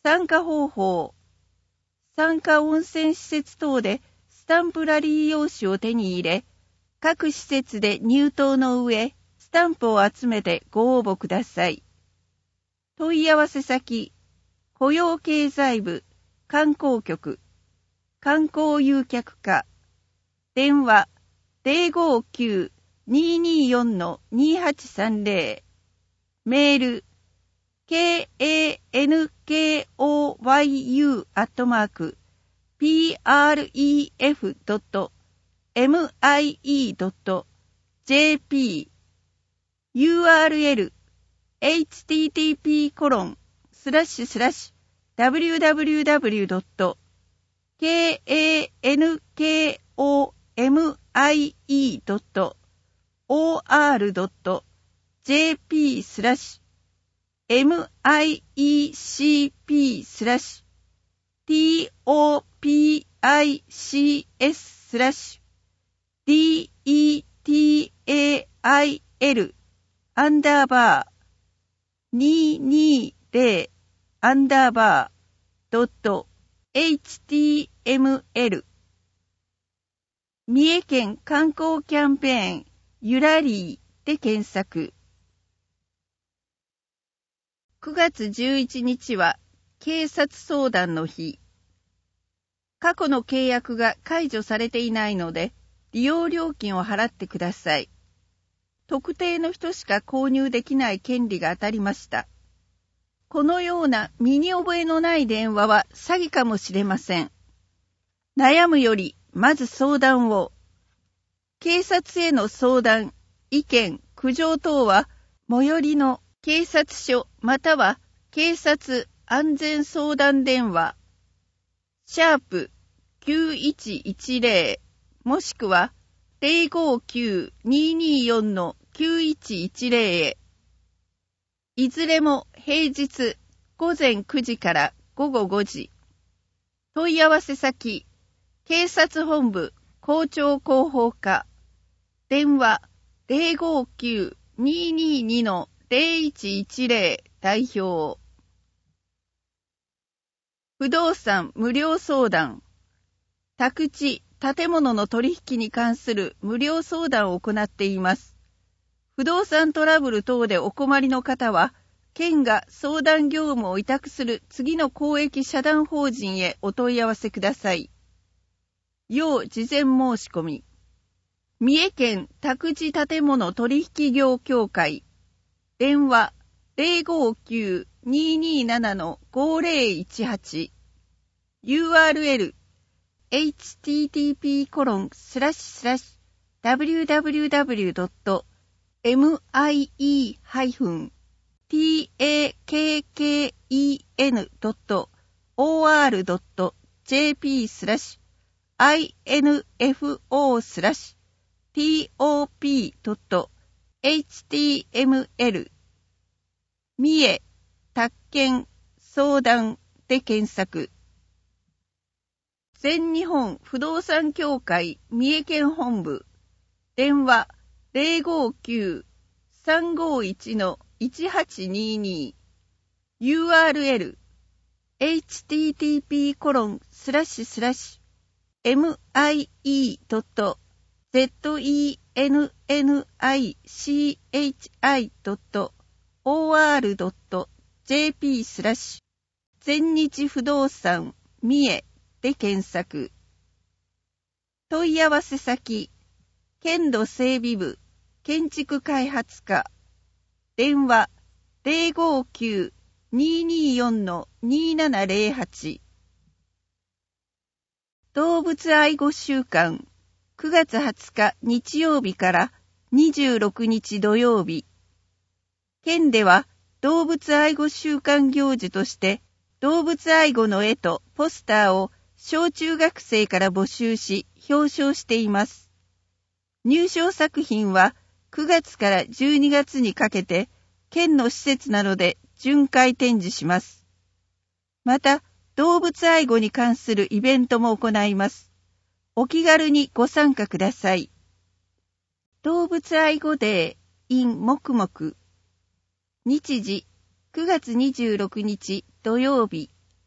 参加方法。参加温泉施設等でスタンプラリー用紙を手に入れ、各施設で入刀の上、スタンプを集めてご応募ください。問い合わせ先、雇用経済部、観光局、観光誘客課、電話 059-224-2830、メール、kankoyu@pref.mie.jp URL http://www.kankoyu-html 三重県観光キャンペーンゆらりーで検索。9月11日は警察相談の日。過去の契約が解除されていないので、利用料金を払ってください。特定の人しか購入できない権利が当たりました。このような身に覚えのない電話は詐欺かもしれません。悩むより、まず相談を。警察への相談、意見、苦情等は、最寄りの警察署または警察安全相談電話、#9110もしくは059-224-9110へ。いずれも平日午前9時から午後5時。問い合わせ先、警察本部校長広報課。電話059-222-0110代表。不動産無料相談。宅地、建物の取引に関する無料相談を行っています。不動産トラブル等でお困りの方は、県が相談業務を委託する次の公益社団法人へお問い合わせください。要事前申し込み。三重県宅地建物取引業協会。電話059-227-5018。URL http://www.miehen.org.jp/info/top.html 三重宅建相談で検索。全日本不動産協会三重県本部。電話059-351-1822。URL http://mie.zennichi.or.jp/ 全日不動産三重で検索。問い合わせ先、県土整備部建築開発課。電話059-224-2708。動物愛護週間9月20日日曜日から26日土曜日。県では動物愛護週間行事として動物愛護の絵とポスターを小中学生から募集し表彰しています。入賞作品は9月から12月にかけて県の施設などで巡回展示します。また、動物愛護に関するイベントも行います。お気軽にご参加ください。動物愛護デー in もくもく。日時9月26日土曜日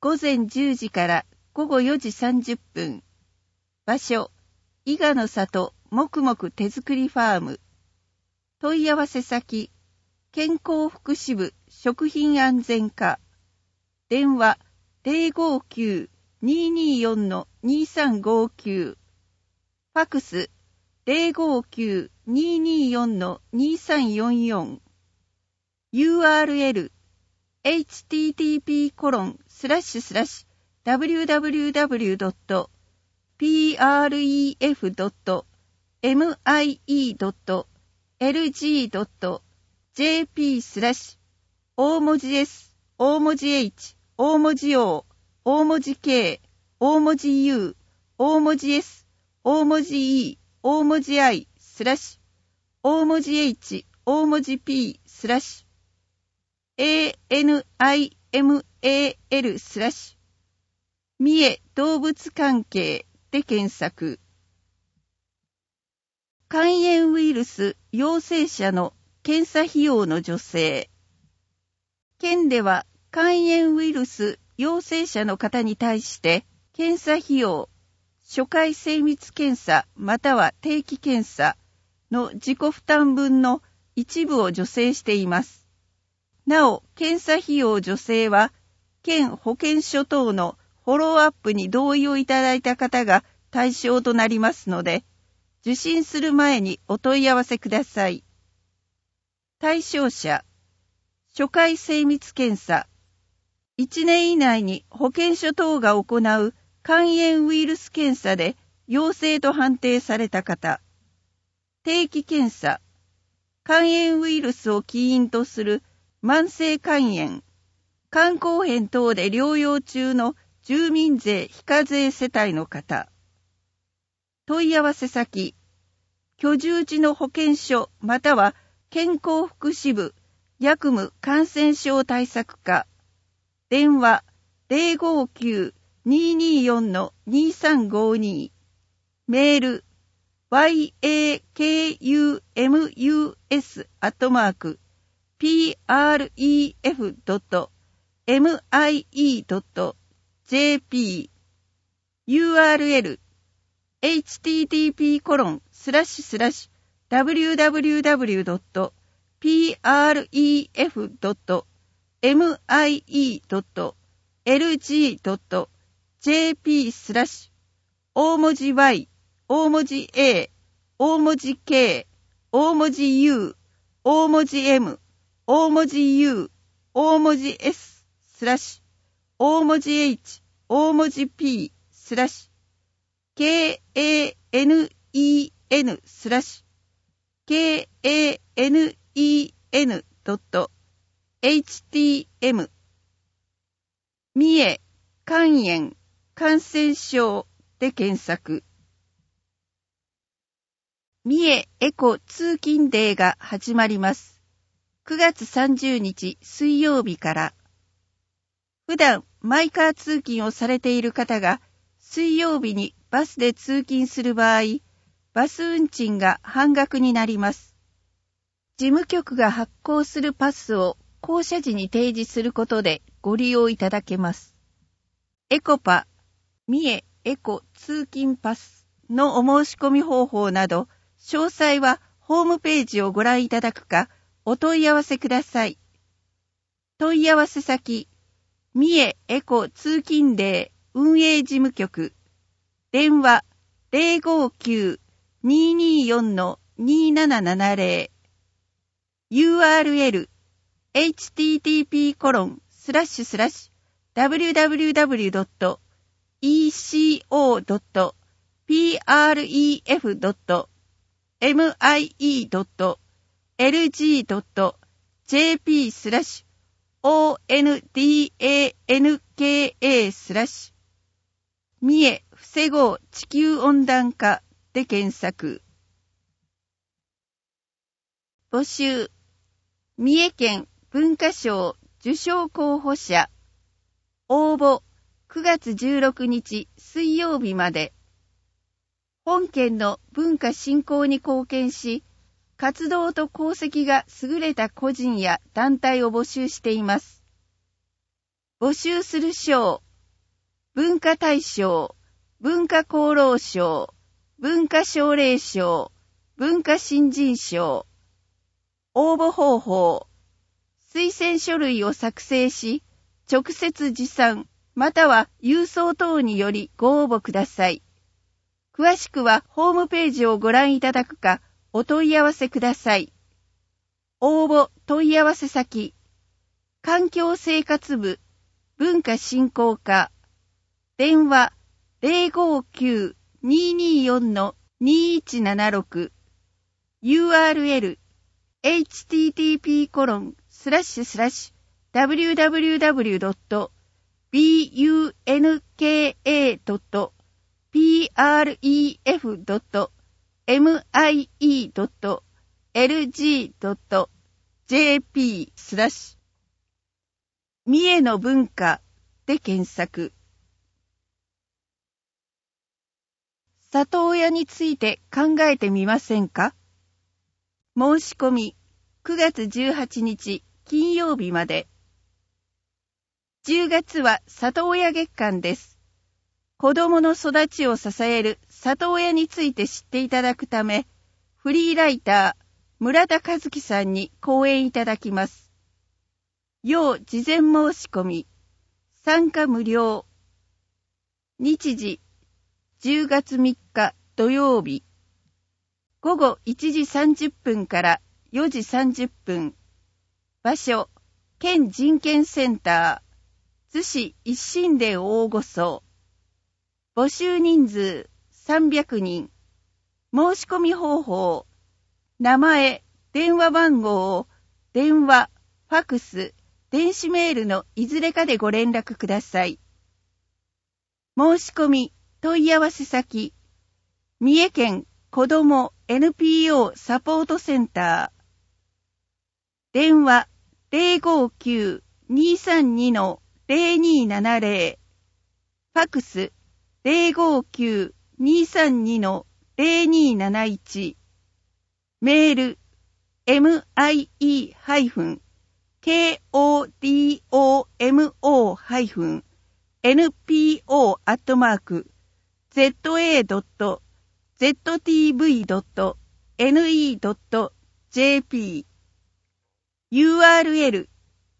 午前10時から午後4時30分。場所、伊賀の里もくもく手作りファーム。問い合わせ先、健康福祉部食品安全課。電話、059-224-2359。ファクス、059-224-2344。URL、http://www.pref.mie.lg.jp/ 大文字 S、大文字 H、大文字 O、大文字 K、大文字 U、大文字 S、大文字 E、大文字 I、大文字 H、大文字 P、ANIMAL/ 三重動物関係で検索。肝炎ウイルス陽性者の検査費用の助成。県では肝炎ウイルス陽性者の方に対して検査費用、初回精密検査または定期検査の自己負担分の一部を助成しています。なお、検査費用助成は、県保健所等のフォローアップに同意をいただいた方が対象となりますので、受診する前にお問い合わせください。対象者、初回精密検査、1年以内に保健所等が行う肝炎ウイルス検査で陽性と判定された方、定期検査、肝炎ウイルスを起因とする慢性肝炎、肝硬変等で療養中の住民税非課税世帯の方。問い合わせ先、居住地の保健所または健康福祉部薬務感染症対策課。電話 059-224-2352。メール yakumus@pref.mie.jp URL http://www.pref.mie.lg.jp/ 大文字 Y、大文字 A、大文字 K、大文字 U、大文字 M、大文字 U、大文字 S、大文字 H、大文字 P、KANEN.htm 三重肝炎感染症で検索。三重エコ通勤デーが始まります。9月30日水曜日から。普段マイカー通勤をされている方が水曜日にバスで通勤する場合、バス運賃が半額になります。事務局が発行するパスを降車時に提示することでご利用いただけます。エコパ、三重エコ通勤パスのお申し込み方法など、詳細はホームページをご覧いただくか、お問い合わせください。問い合わせ先、三重エコ通勤デー運営事務局、電話 059-224-2770 URL http://www.eco.pref.mie.lg.jp/ ONDANKA/ 三重防ごう地球温暖化で検索。募集。三重県文化賞受賞候補者。応募9月16日水曜日まで。本県の文化振興に貢献し、活動と功績が優れた個人や団体を募集しています。募集する賞、 文化大賞、文化功労賞、文化奨励賞、文化新人賞。応募方法。推薦書類を作成し、直接持参、または郵送等によりご応募ください。詳しくはホームページをご覧いただくか、お問い合わせください。応募問い合わせ先。環境生活部、文化振興課。電話 059-224-2176。URL http://www.bunka.pref.mie.lg.jp/ 三重の文化で検索。里親について考えてみませんか？申し込み9月18日金曜日まで。10月は里親月間です。子供の育ちを支える里親について知っていただくため、フリーライター村田和樹さんに講演いただきます。要事前申し込み。参加無料。日時10月3日土曜日。午後1時30分から4時30分。場所、県人権センター、津市一心殿大御所。募集人数300人。申し込み方法、名前、電話番号を電話、ファクス、電子メールのいずれかでご連絡ください。申し込み、問い合わせ先、三重県子ども NPO サポートセンター。電話 059-232-0270。ファクス 059-232-0271。メール mie-kodo-mo-npo@ztv.ne.jp URL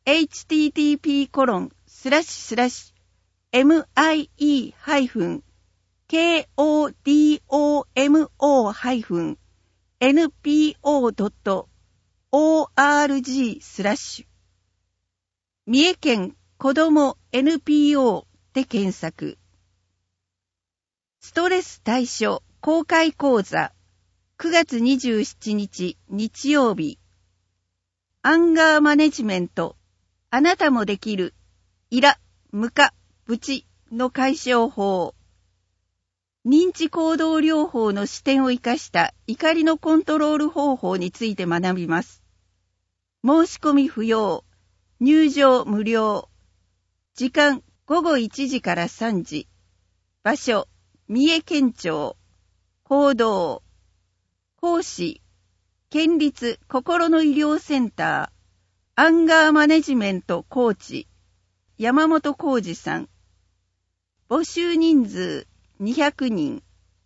http://mie-kodo-mo-npo.org/ 三重県子ども NPO で検索。ストレス対処公開講座9月27日日曜日。アンガーマネジメント、あなたもできる、イラ、ムカ、ブチの解消法。認知行動療法の視点を生かした怒りのコントロール方法について学びます。申し込み不要、入場無料。時間午後1時から3時。場所、三重県庁。行動。講師、県立心の医療センター、アンガーマネジメントコーチ、山本浩二さん。募集人数200人。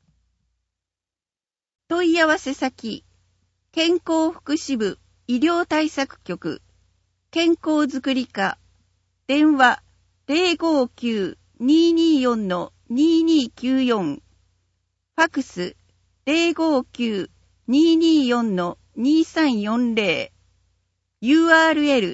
問い合わせ先、健康福祉部医療対策局、健康づくり課。電話 059-224-2294。ファクス 059-224-2340。URL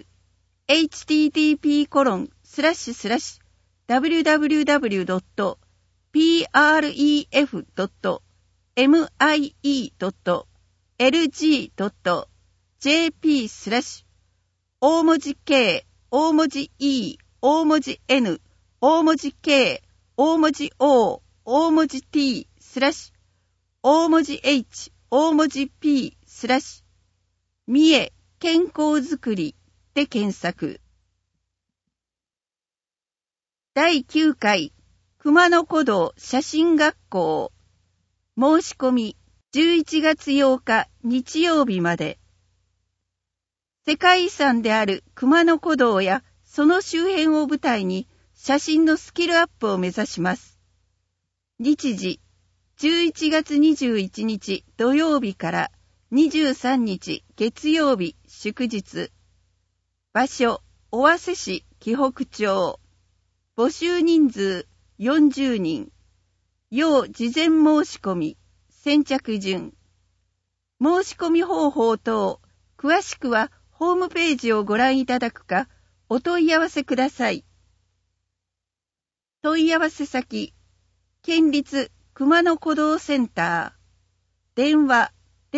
http://www.pref.mie.lg.jp/ 大文字 K、大文字 E、大文字 N、大文字 K、大文字 O、大文字 T、大文字 H、大文字 P、三重健康づくりで検索。第9回熊野古道写真学校。申し込み11月8日日曜日まで。世界遺産である熊野古道やその周辺を舞台に写真のスキルアップを目指します。日時、11月21日土曜日から23日月曜日祝日。場所、尾鷲市紀北町。募集人数40人。要事前申し込み。先着順。申し込み方法等、詳しくはホームページをご覧いただくか、お問い合わせください。問い合わせ先、県立熊野古道センター。電話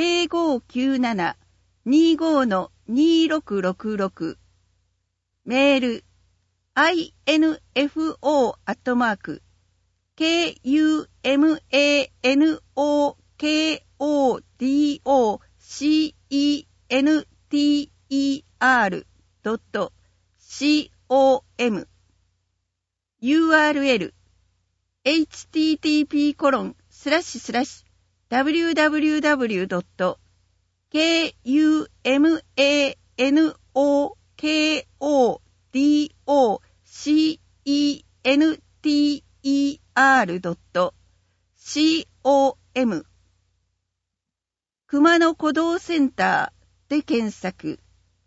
0597-25-2666。メール、info@kumanocenter.com URL http://www.kumanocenter.com 熊野古道センターで検索。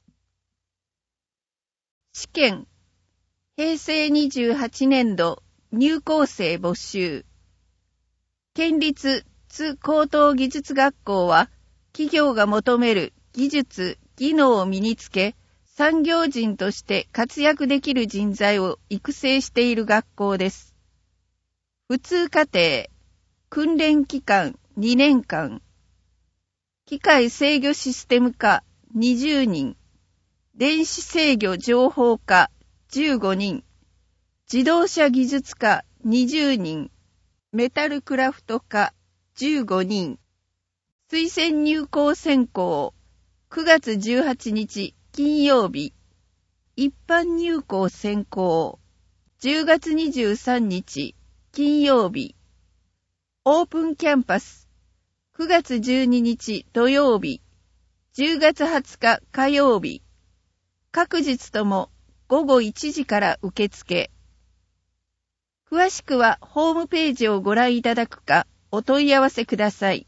試験平成28年度入校生募集。県立津高等技術学校は企業が求める技術・技能を身につけ、産業人として活躍できる人材を育成している学校です。普通課程、訓練期間2年間。機械制御システム科20人。電子制御情報科15人。自動車技術科20人。メタルクラフト科15人。推薦入校選考9月18日金曜日。一般入校選考10月23日金曜日。オープンキャンパス9月12日土曜日。10月20日火曜日。各日とも午後1時から受付。詳しくはホームページをご覧いただくかお問い合わせください。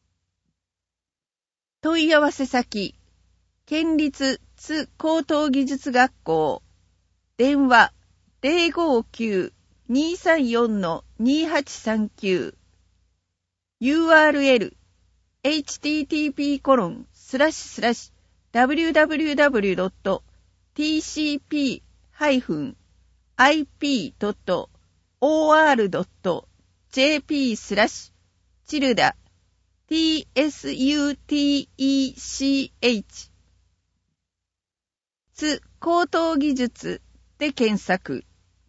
問い合わせ先、県立津高等技術学校。電話059-234-2839。URL http://www.tcp-or.jp/tilda/tsuTech 津高等技術で検索。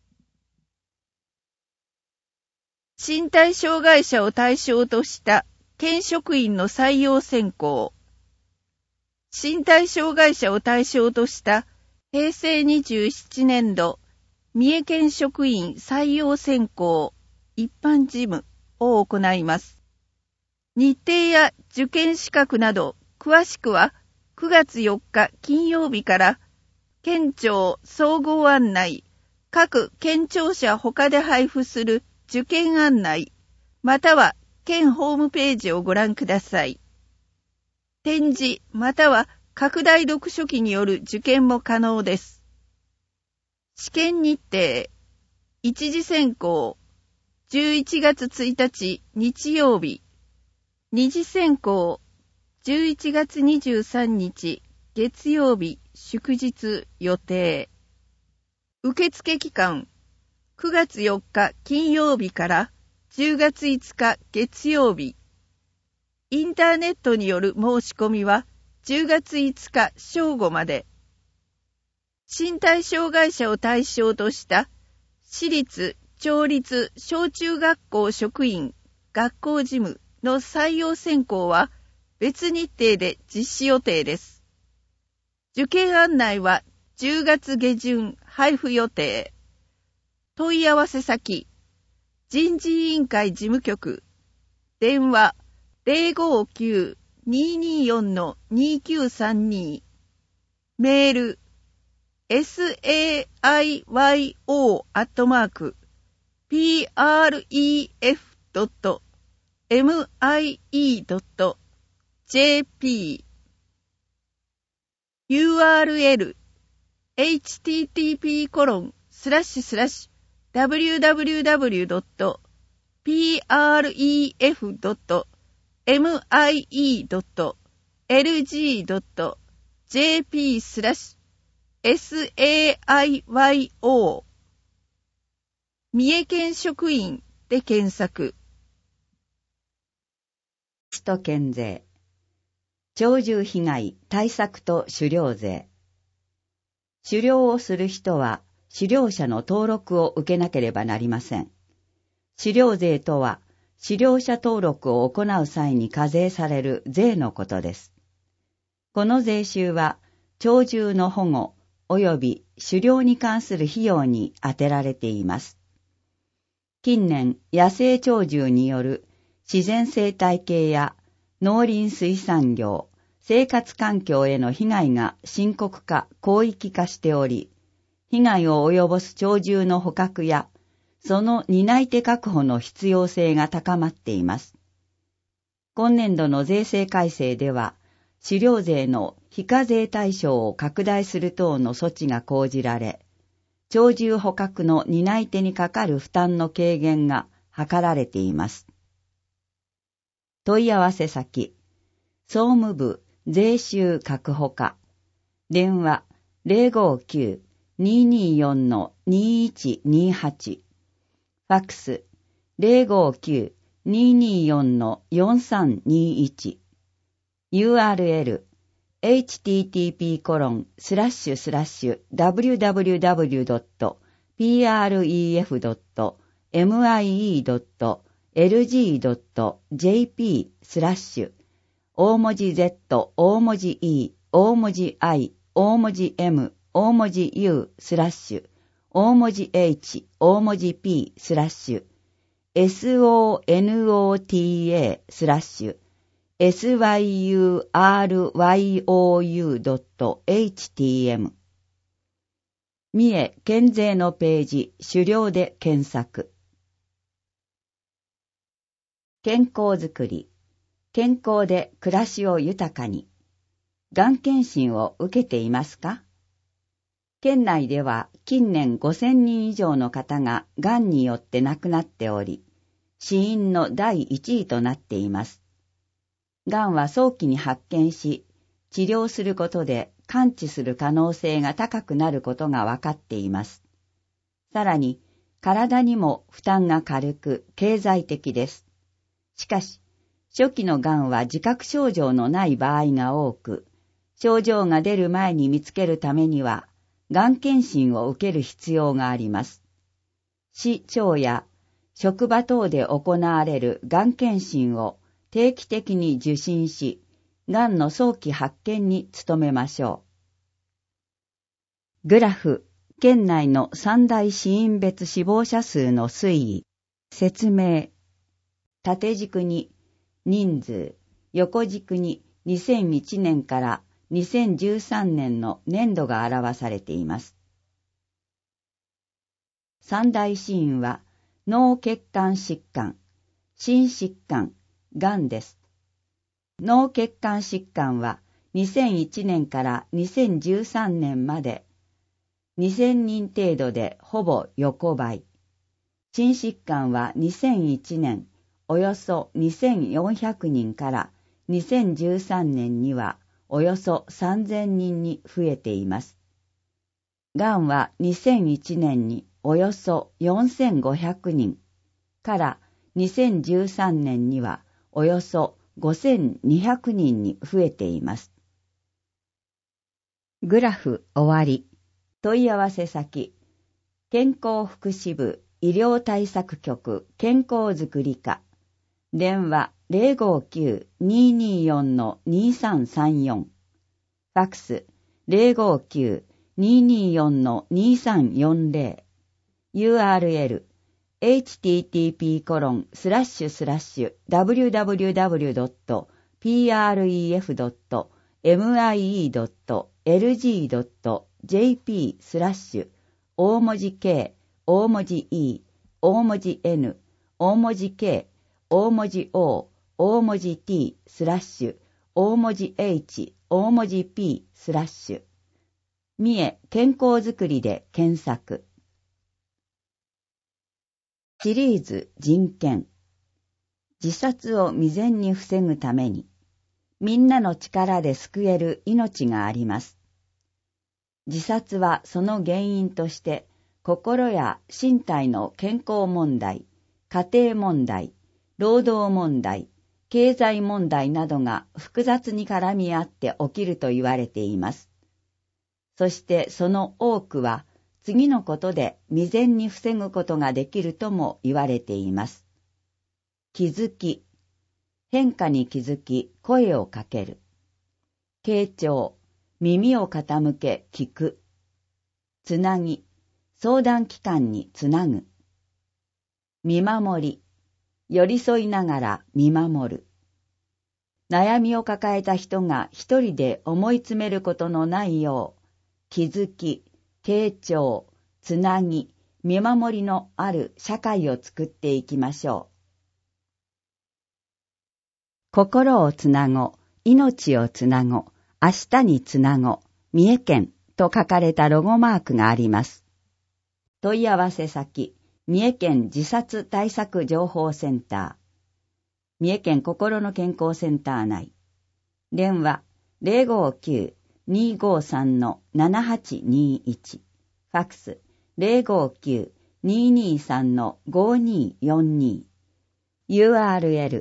身体障害者を対象とした県職員の採用選考。身体障害者を対象とした平成27年度三重県職員採用選考一般事務を行います。日程や受験資格など詳しくは9月4日金曜日から県庁総合案内、各県庁舎他で配布する受験案内、または県ホームページをご覧ください。展示または拡大読書機による受験も可能です。試験日程、一次選考、11月1日日曜日、二次選考、11月23日月曜日祝日予定。受付期間、9月4日金曜日から10月5日月曜日。インターネットによる申し込みは10月5日正午まで。身体障害者を対象とした私立、町立、小中学校職員、学校事務の採用選考は別日程で実施予定です。受験案内は10月下旬配布予定。問い合わせ先、人事委員会事務局、電話059-224-2932、メール sayo@pref.mie.jp URL http://www.pref.mie.jp/sayo 三重県職員で検索。 首都圏税鳥獣被害対策と狩猟税。狩猟をする人は狩猟者の登録を受けなければなりません。狩猟税とは狩猟者登録を行う際に課税される税のことです。この税収は鳥獣の保護及び狩猟に関する費用に充てられています。近年、野生鳥獣による自然生態系や農林水産業、生活環境への被害が深刻化、広域化しており、被害を及ぼす鳥獣の捕獲や、その担い手確保の必要性が高まっています。今年度の税制改正では、狩猟税の非課税対象を拡大する等の措置が講じられ、鳥獣捕獲の担い手にかかる負担の軽減が図られています。問い合わせ先、総務部税収確保課、電話 059-224-2128、ファックス 059-224-4321、URL http://www.pref.mie.jp/ 大文字 Z 大文字 E 大文字 I 大文字 M 大文字 U/ 大文字 H 大文字 P/ SONOTA/SYURYOU.htm 三重県税のページ狩猟で検索。健康づくり、健康で暮らしを豊かに。がん検診を受けていますか？県内では近年5000人以上の方ががんによって亡くなっており、死因の第1位となっています。がんは早期に発見し、治療することで完治する可能性が高くなることが分かっています。さらに、体にも負担が軽く経済的です。しかし、初期のがんは自覚症状のない場合が多く、症状が出る前に見つけるためには、がん検診を受ける必要があります。市町や職場等で行われるがん検診を定期的に受診し、がんの早期発見に努めましょう。グラフ、県内の三大死因別死亡者数の推移、説明。縦軸に人数、横軸に2001年から2013年の年度が表されています。三大死因は脳血管疾患、心疾患、がんです。脳血管疾患は2001年から2013年まで2000人程度でほぼ横ばい。心疾患は2001年およそ2400人から2013年にはおよそ3000人に増えています。がんは2001年におよそ4500人から2013年にはおよそ5200人に増えています。グラフ終わり。問い合わせ先、健康福祉部医療対策局健康づくり課、電話 059-224-2334、ファックス 059-224-2340、URL http://www.pref.mie.lg.jp jp スラッシュ大文字 K 大文字 E 大文字 N 大文字 K 大文字 O 大文字 T スラッシュ大文字 H 大文字 P スラッシュ三重健康づくりで検索。シリーズ人権。自殺を未然に防ぐために、みんなの力で救える命があります。自殺はその原因として、心や身体の健康問題、家庭問題、労働問題、経済問題などが複雑に絡み合って起きると言われています。そしてその多くは次のことで未然に防ぐことができるとも言われています。気づき、変化に気づき声をかける。傾聴、耳を傾け聞く。つなぎ、相談機関につなぐ。見守り、寄り添いながら見守る。悩みを抱えた人が一人で思い詰めることのないよう、気づき、傾聴、つなぎ、見守りのある社会を作っていきましょう。心をつなご、命をつなご、明日につなご、三重県と書かれたロゴマークがあります。問い合わせ先、三重県自殺対策情報センター。三重県心の健康センター内。電話059-253-7821。ファックス059-223-5242。URL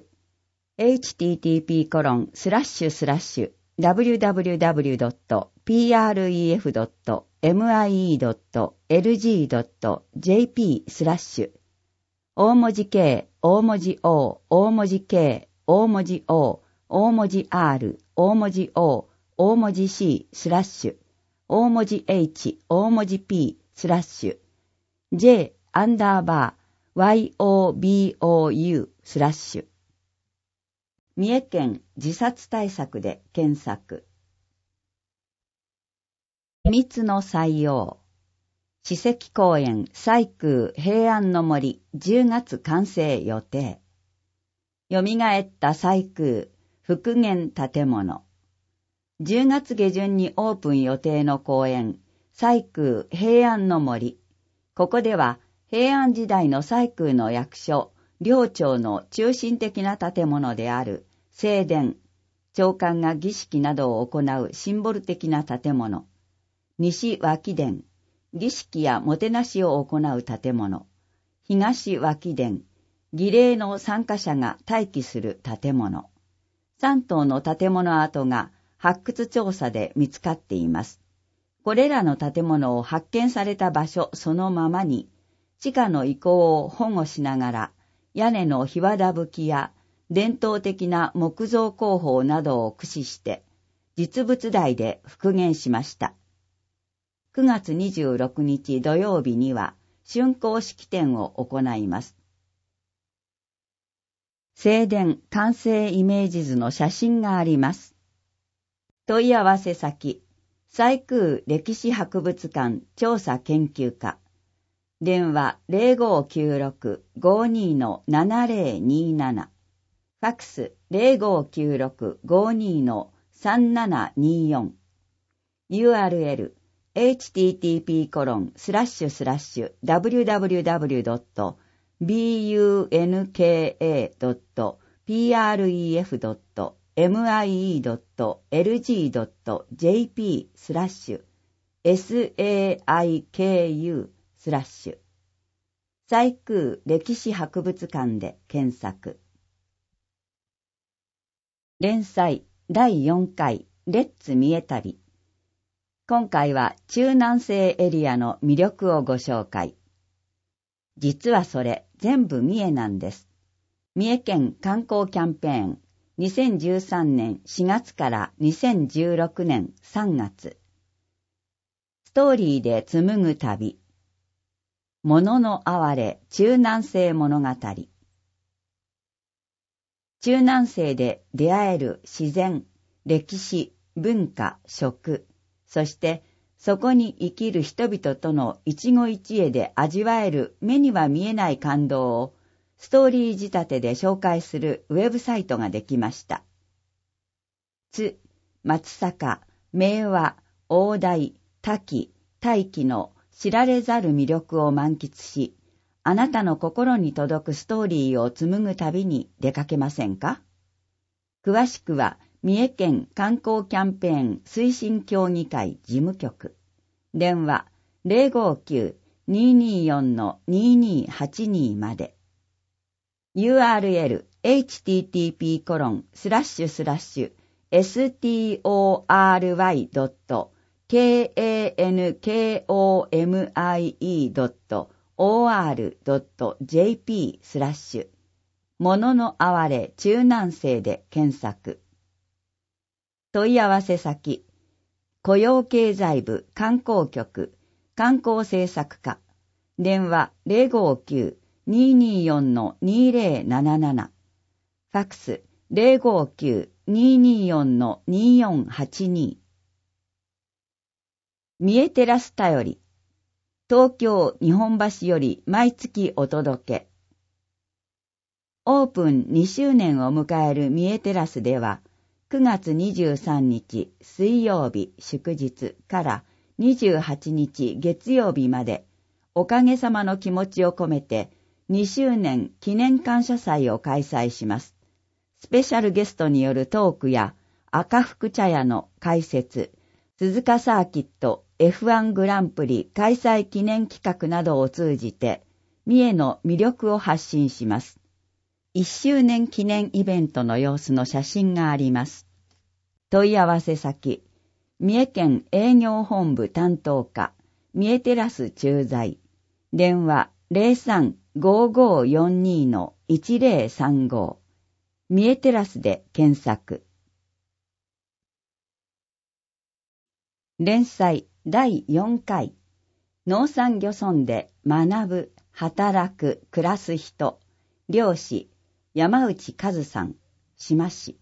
http://www.pref.mie.lg.jp 大文字 K、大文字 O、大文字 K、大文字 O、大文字 R、大文字 O、大文字 C スラッシュ、大文字 H、大文字 P スラッシュ、J_YOBOU スラッシュ。三重県自殺対策で検索。秘密の採用。史跡公園西空平安の森10月完成予定。よみがえった西空復元建物。10月下旬にオープン予定の公園西空平安の森。ここでは平安時代の西空の役所、領庁の中心的な建物である正殿、長官が儀式などを行うシンボル的な建物、西脇殿、儀式やもてなしを行う建物、東脇殿、儀礼の参加者が待機する建物、3棟の建物跡が発掘調査で見つかっています。これらの建物を発見された場所そのままに、地下の遺構を保護しながら、屋根の檜皮葺きや伝統的な木造工法などを駆使して、実物大で復元しました。9月26日土曜日には竣工式典を行います。正殿完成イメージ図の写真があります。問い合わせ先、西空歴史博物館調査研究課。電話0596-52-7027。ファックス0596-52-3724。URL http://www.bunker.pref.mie.lg.jp SAIKU 西空歴史博物館で検索。連載第4回レッツ三重旅。今回は中南西エリアの魅力をご紹介。実はそれ全部三重なんです。三重県観光キャンペーン2013年4月から2016年3月。ストーリーで紡ぐ旅。物の哀れ中南西物語。中南西で出会える自然、歴史、文化、食、そしてそこに生きる人々との一期一会で味わえる目には見えない感動をストーリー仕立てで紹介するウェブサイトができました。松阪、明和、大台、滝、大気の知られざる魅力を満喫し、あなたの心に届くストーリーを紡ぐ旅に出かけませんか？詳しくは、三重県観光キャンペーン推進協議会事務局。電話059-224-2282まで。URL http://story.kankomi.or.jp/ もののあわれ中南西で検索。問い合わせ先、雇用経済部観光局観光政策課。電話059-224-2077。ファクス059-224-2482。三重テラス便り。東京日本橋より毎月お届け。オープン2周年を迎える三重テラスでは、9月23日水曜日祝日から28日月曜日まで、おかげさまの気持ちを込めて2周年記念感謝祭を開催します。スペシャルゲストによるトークや赤福茶屋の解説、鈴鹿サーキット F1 グランプリ開催記念企画などを通じて、三重の魅力を発信します。1周年記念イベントの様子の写真があります。問い合わせ先、三重県営業本部担当課、三重テラス駐在、電話03-5542-1035、三重テラスで検索。連載第4回、農産漁村で学ぶ、働く、暮らす人、漁師、山内和さん、志摩市。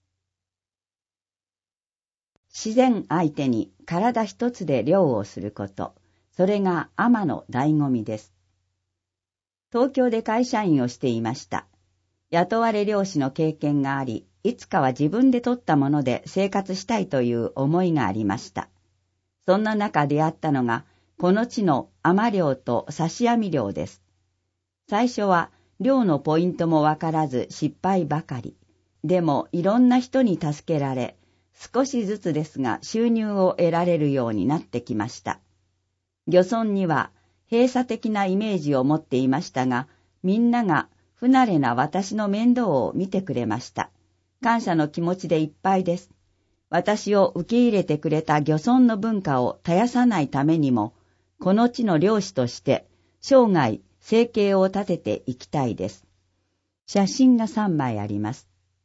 自然相手に体一つで漁をすること、それが海女の醍醐味です。東京で会社員をしていました。雇われ漁師の経験があり、いつかは自分で取ったもので生活したいという思いがありました。そんな中出会ったのが、この地の海女漁と刺し網漁です。最初は漁のポイントもわからず失敗ばかり。でもいろんな人に助けられ、少しずつですが収入を得られるようになってきました。漁村には閉鎖的なイメージを持っていましたが、みんなが不慣れな私の面倒を見てくれました。感謝の気持ちでいっぱいです。私を受け入れてくれた漁村の文化を絶やさないためにも、この地の漁師として生涯生計を立てていきたいです。写真が3枚あります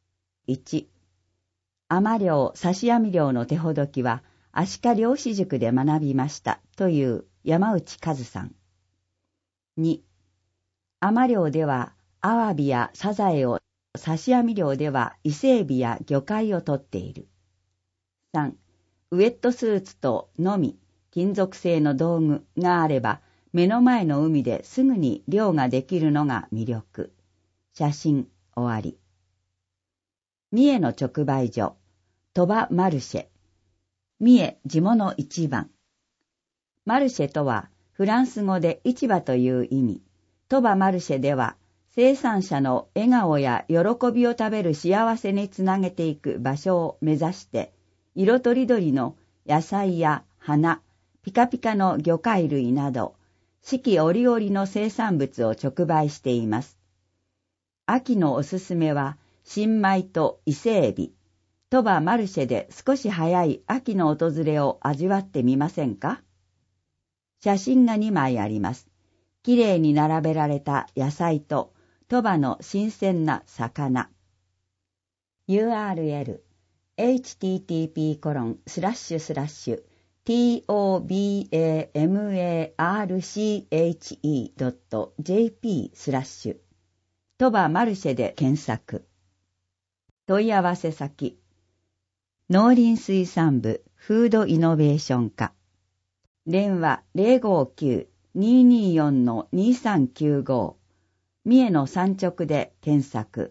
。1、海女漁、刺し網漁の手ほどきは足利漁師塾で学びましたという山内和さん。2、海女漁ではアワビやサザエを、刺し網漁では伊勢エビや魚介を取っている。3、ウェットスーツとのみ、金属製の道具があれば、目の前の海ですぐに漁ができるのが魅力。写真終わり。三重の直売所、鳥羽マルシェ。三重地物市番。マルシェとはフランス語で市場という意味。鳥羽マルシェでは生産者の笑顔や喜びを食べる幸せにつなげていく場所を目指して、色とりどりの野菜や花、ピカピカの魚介類など、四季折々の生産物を直売しています。秋のおすすめは、新米と伊勢エビ。鳥羽マルシェで少し早い秋の訪れを味わってみませんか？写真が2枚あります。きれいに並べられた野菜と鳥羽の新鮮な魚。URL http://tobamarche.jp/ 鳥羽マルシェで検索。問い合わせ先、農林水産部フードイノベーション課。 電話 059-224-2395 三重の産直で検索。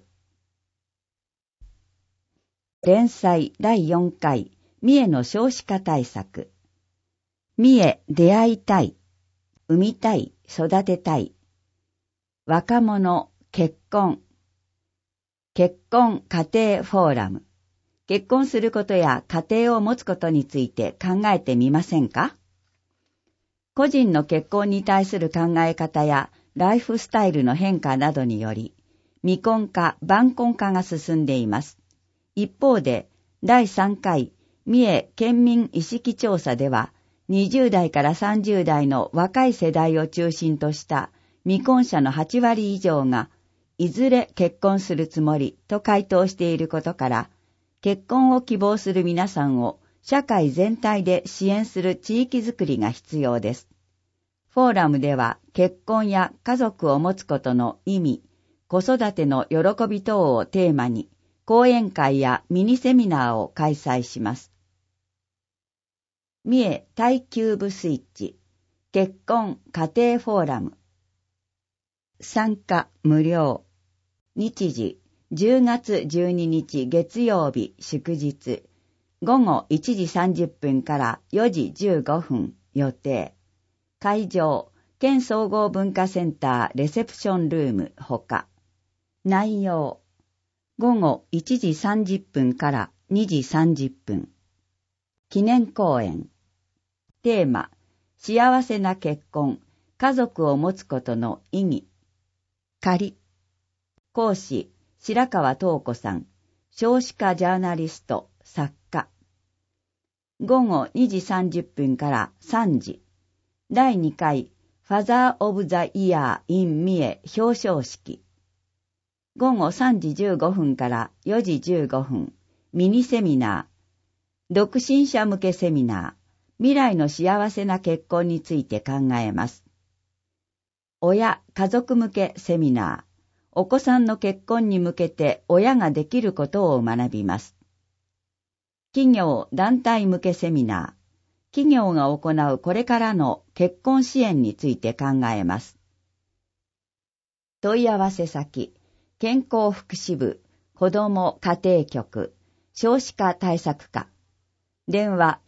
連載第4回三重の少子化対策。三重出会いたい、産みたい、育てたい。若者結婚家庭フォーラム。結婚することや家庭を持つことについて考えてみませんか？個人の結婚に対する考え方やライフスタイルの変化などにより、未婚化、晩婚化が進んでいます。一方で、第3回三重県民意識調査では、20代から30代の若い世代を中心とした未婚者の8割以上が、いずれ結婚するつもりと回答していることから、結婚を希望する皆さんを社会全体で支援する地域づくりが必要です。フォーラムでは結婚や家族を持つことの意味、子育ての喜び等をテーマに講演会やミニセミナーを開催します。三重耐久部スイッチ結婚家庭フォーラム参加無料日時10月12日月曜日祝日午後1時30分から4時15分予定会場県総合文化センターレセプションルームほか内容午後1時30分から2時30分記念講演テーマ幸せな結婚家族を持つことの意義仮講師白川東子さん少子化ジャーナリスト作家午後2時30分から3時第2回ファザー・オブ・ザ・イヤー・イン・三重表彰式午後3時15分から4時15分ミニセミナー独身者向けセミナー未来の幸せな結婚について考えます。親・家族向けセミナーお子さんの結婚に向けて親ができることを学びます。企業・団体向けセミナー企業が行うこれからの結婚支援について考えます。問い合わせ先健康福祉部子ども家庭局少子化対策課電話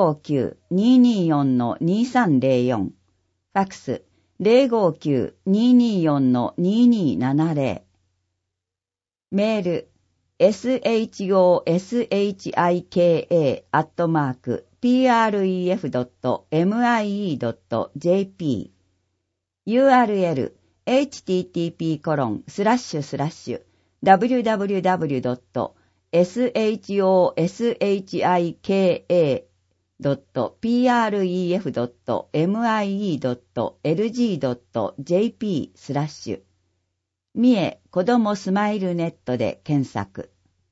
059-224-2304 ファクス 059-224-2270 メール shoshika@pref.mie.jp URL http://www.shoshika.pref.mie.lg.jp 三重子どもスマイルネットで検索。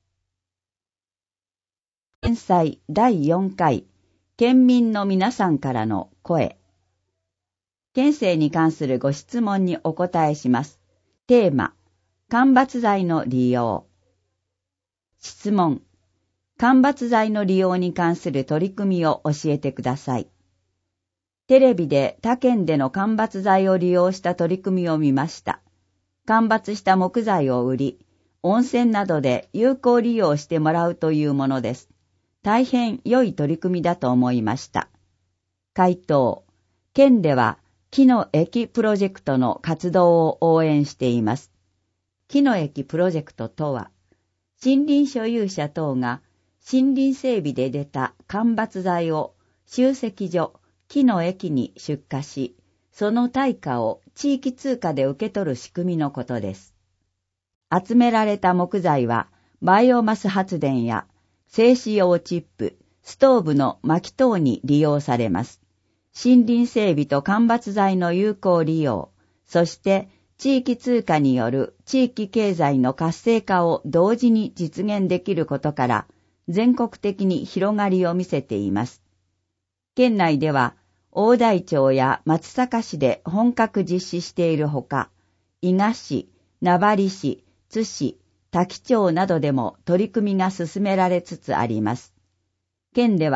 連載第4回県民の皆さんからの声。県政に関するご質問にお答えします。テーマ、間伐材の利用。質問、間伐材の利用に関する取り組みを教えてください。テレビで他県での間伐材を利用した取り組みを見ました。間伐した木材を売り、温泉などで有効利用してもらうというものです。大変良い取り組みだと思いました。回答、県では木の駅プロジェクトの活動を応援しています。木の駅プロジェクトとは、森林所有者等が森林整備で出た間伐材を集積所、木の駅に出荷し、その対価を地域通貨で受け取る仕組みのことです。集められた木材はバイオマス発電や製紙用チップ、ストーブの薪等に利用されます。森林整備と間伐材の有効利用、そして地域通貨による地域経済の活性化を同時に実現できることから、全国的に広がりを見せています。県内では、大台町や松阪市で本格実施しているほか、伊賀市、名張市、津市、多気町などでも取り組みが進められつつあります。県では、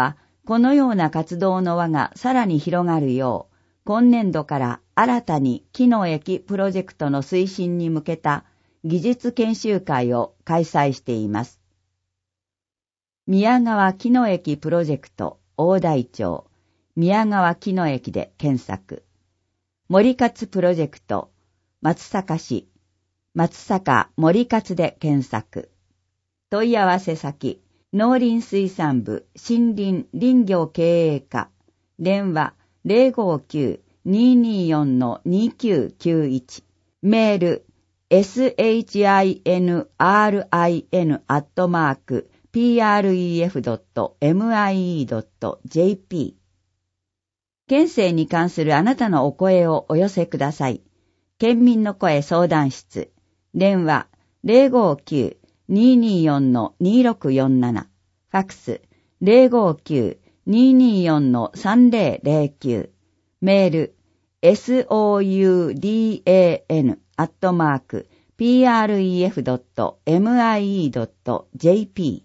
このような活動の輪がさらに広がるよう、今年度から新たに木の駅プロジェクトの推進に向けた技術研修会を開催しています。宮川木の駅プロジェクト大台町、宮川木の駅で検索。森勝プロジェクト松阪市、松阪森勝で検索。問い合わせ先、農林水産部森林林業経営課、電話 059-224-2991、メール shinrin@pref.mie.jp。 県政に関するあなたのお声をお寄せください。県民の声相談室、電話 059-224-2647、ファクス 059-224-3009、メール soudan@pref.mie.jp。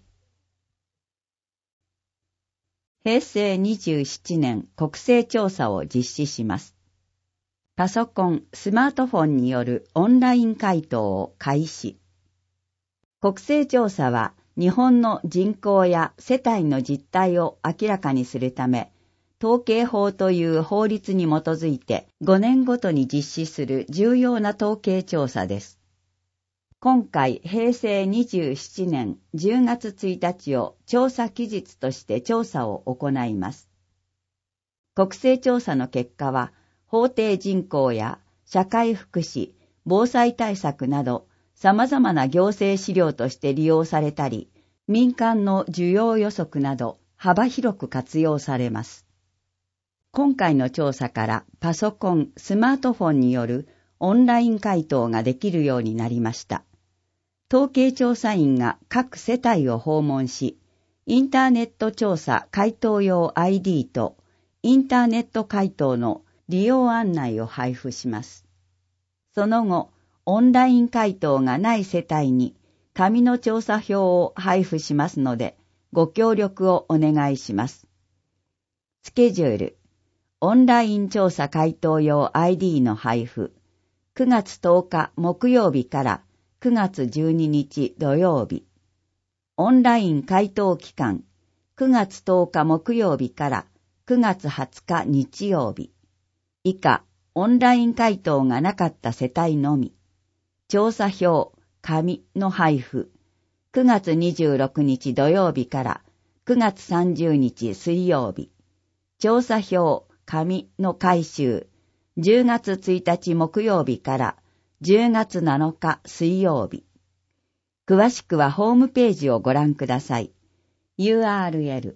平成27年国勢調査を実施します。パソコン、スマートフォンによるオンライン回答を開始。国勢調査は日本の人口や世帯の実態を明らかにするため、統計法という法律に基づいて5年ごとに実施する重要な統計調査です。今回、平成27年10月1日を調査期日として調査を行います。国勢調査の結果は、法定人口や社会福祉、防災対策など様々な行政資料として利用されたり、民間の需要予測など幅広く活用されます。今回の調査からパソコン、スマートフォンによるオンライン回答ができるようになりました。統計調査員が各世帯を訪問し、インターネット調査回答用 ID とインターネット回答の利用案内を配布します。その後、オンライン回答がない世帯に紙の調査票を配布しますので、ご協力をお願いします。スケジュール、オンライン調査回答用 ID の配布、9月10日木曜日から9月12日土曜日。オンライン回答期間、9月10日木曜日から9月20日日曜日。以下、オンライン回答がなかった世帯のみ。調査票、紙の配布。9月26日土曜日から9月30日水曜日。調査票、紙の回収。10月1日木曜日から10月7日水曜日。詳しくはホームページをご覧ください。URL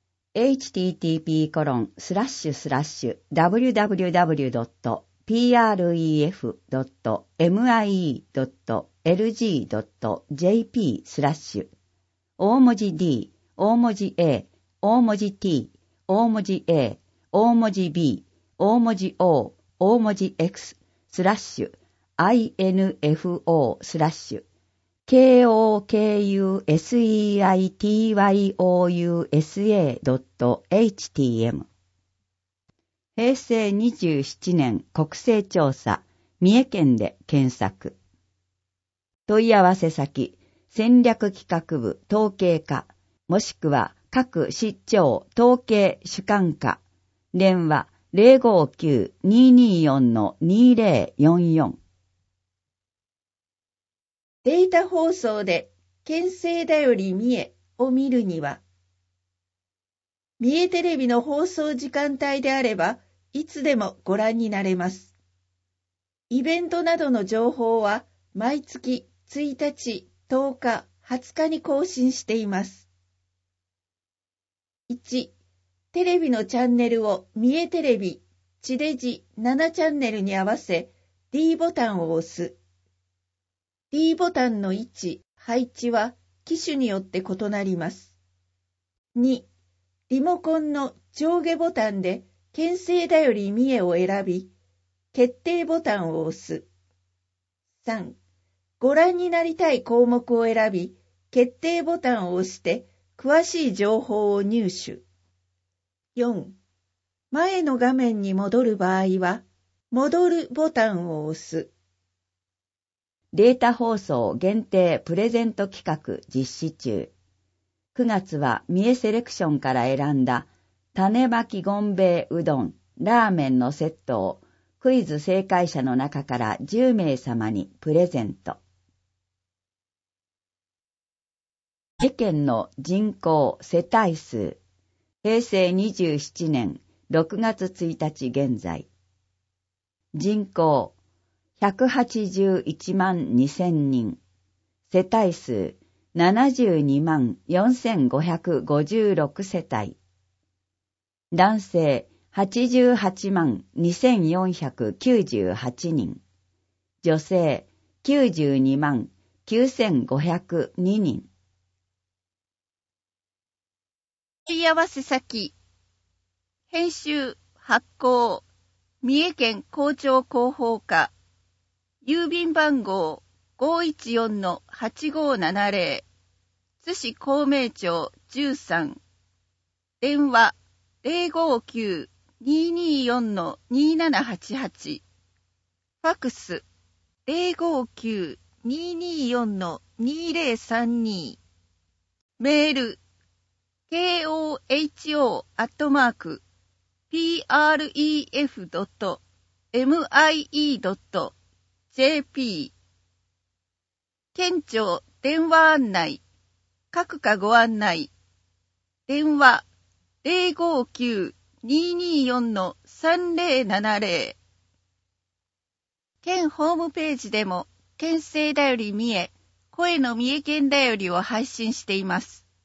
http://www.pref.mie.lg.jp/ 大文字 D、大文字 A、大文字 T、大文字 A、大文字 B、大文字 O、大文字 X/ info/kokuseityoUSA.htm。 平成27年国勢調査三重県で検索。問い合わせ先、戦略企画部統計課、もしくは各市町統計主管課、電話 059-224-2044。 データ放送で県政だより三重を見るには、三重テレビの放送時間帯であればいつでもご覧になれます。イベントなどの情報は毎月1日、10日、20日に更新しています。1、テレビのチャンネルを三重テレビ、地デジ7チャンネルに合わせ D ボタンを押す。D ボタンの位置、配置は機種によって異なります。2、リモコンの上下ボタンで県政だより三重を選び、決定ボタンを押す。3、ご覧になりたい項目を選び、決定ボタンを押して詳しい情報を入手。 4. 前の画面に戻る場合は、戻るボタンを押す。 データ放送限定プレゼント企画実施中。9月は三重セレクションから選んだ種まきゴンベイうどん、ラーメンのセットをクイズ正解者の中から10名様にプレゼント。三重県の人口世帯数、平成27年6月1日現在。人口181万2000人、世帯数72万4556世帯。男性88万2498人、女性92万9502人。 問い合わせ先、編集、発行、三重県校長広報課、郵便番号 514-8570、津市孔明町13、電話059-224-2788、ファクス059-224-2032、メールkoho@pref.mie.jp 県庁電話案内、各課ご案内、電話059-224-3070。県ホームページでも、県政だより三重、声の三重県だよりを配信しています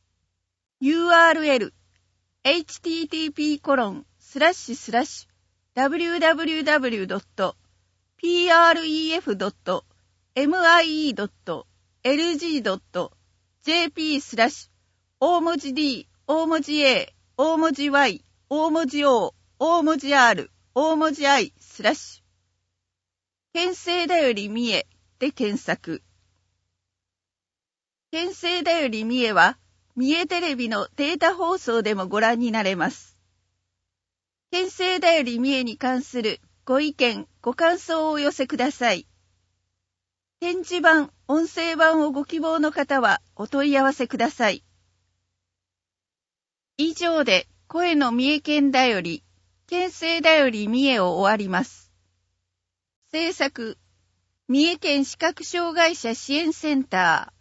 。URL http://www.pref.mie.lg.jp/ 大文字D、大文字 A、大文字 Y、大文字 O、大文字 R、大文字 I/ 県政だより三重で検索。県政だより三重は、三重テレビのデータ放送でもご覧になれます。県政だより三重に関するご意見、ご感想をお寄せください。展示版、音声版をご希望の方はお問い合わせください。以上で声の三重県だより、県政だより三重を終わります。制作、三重県視覚障害者支援センター。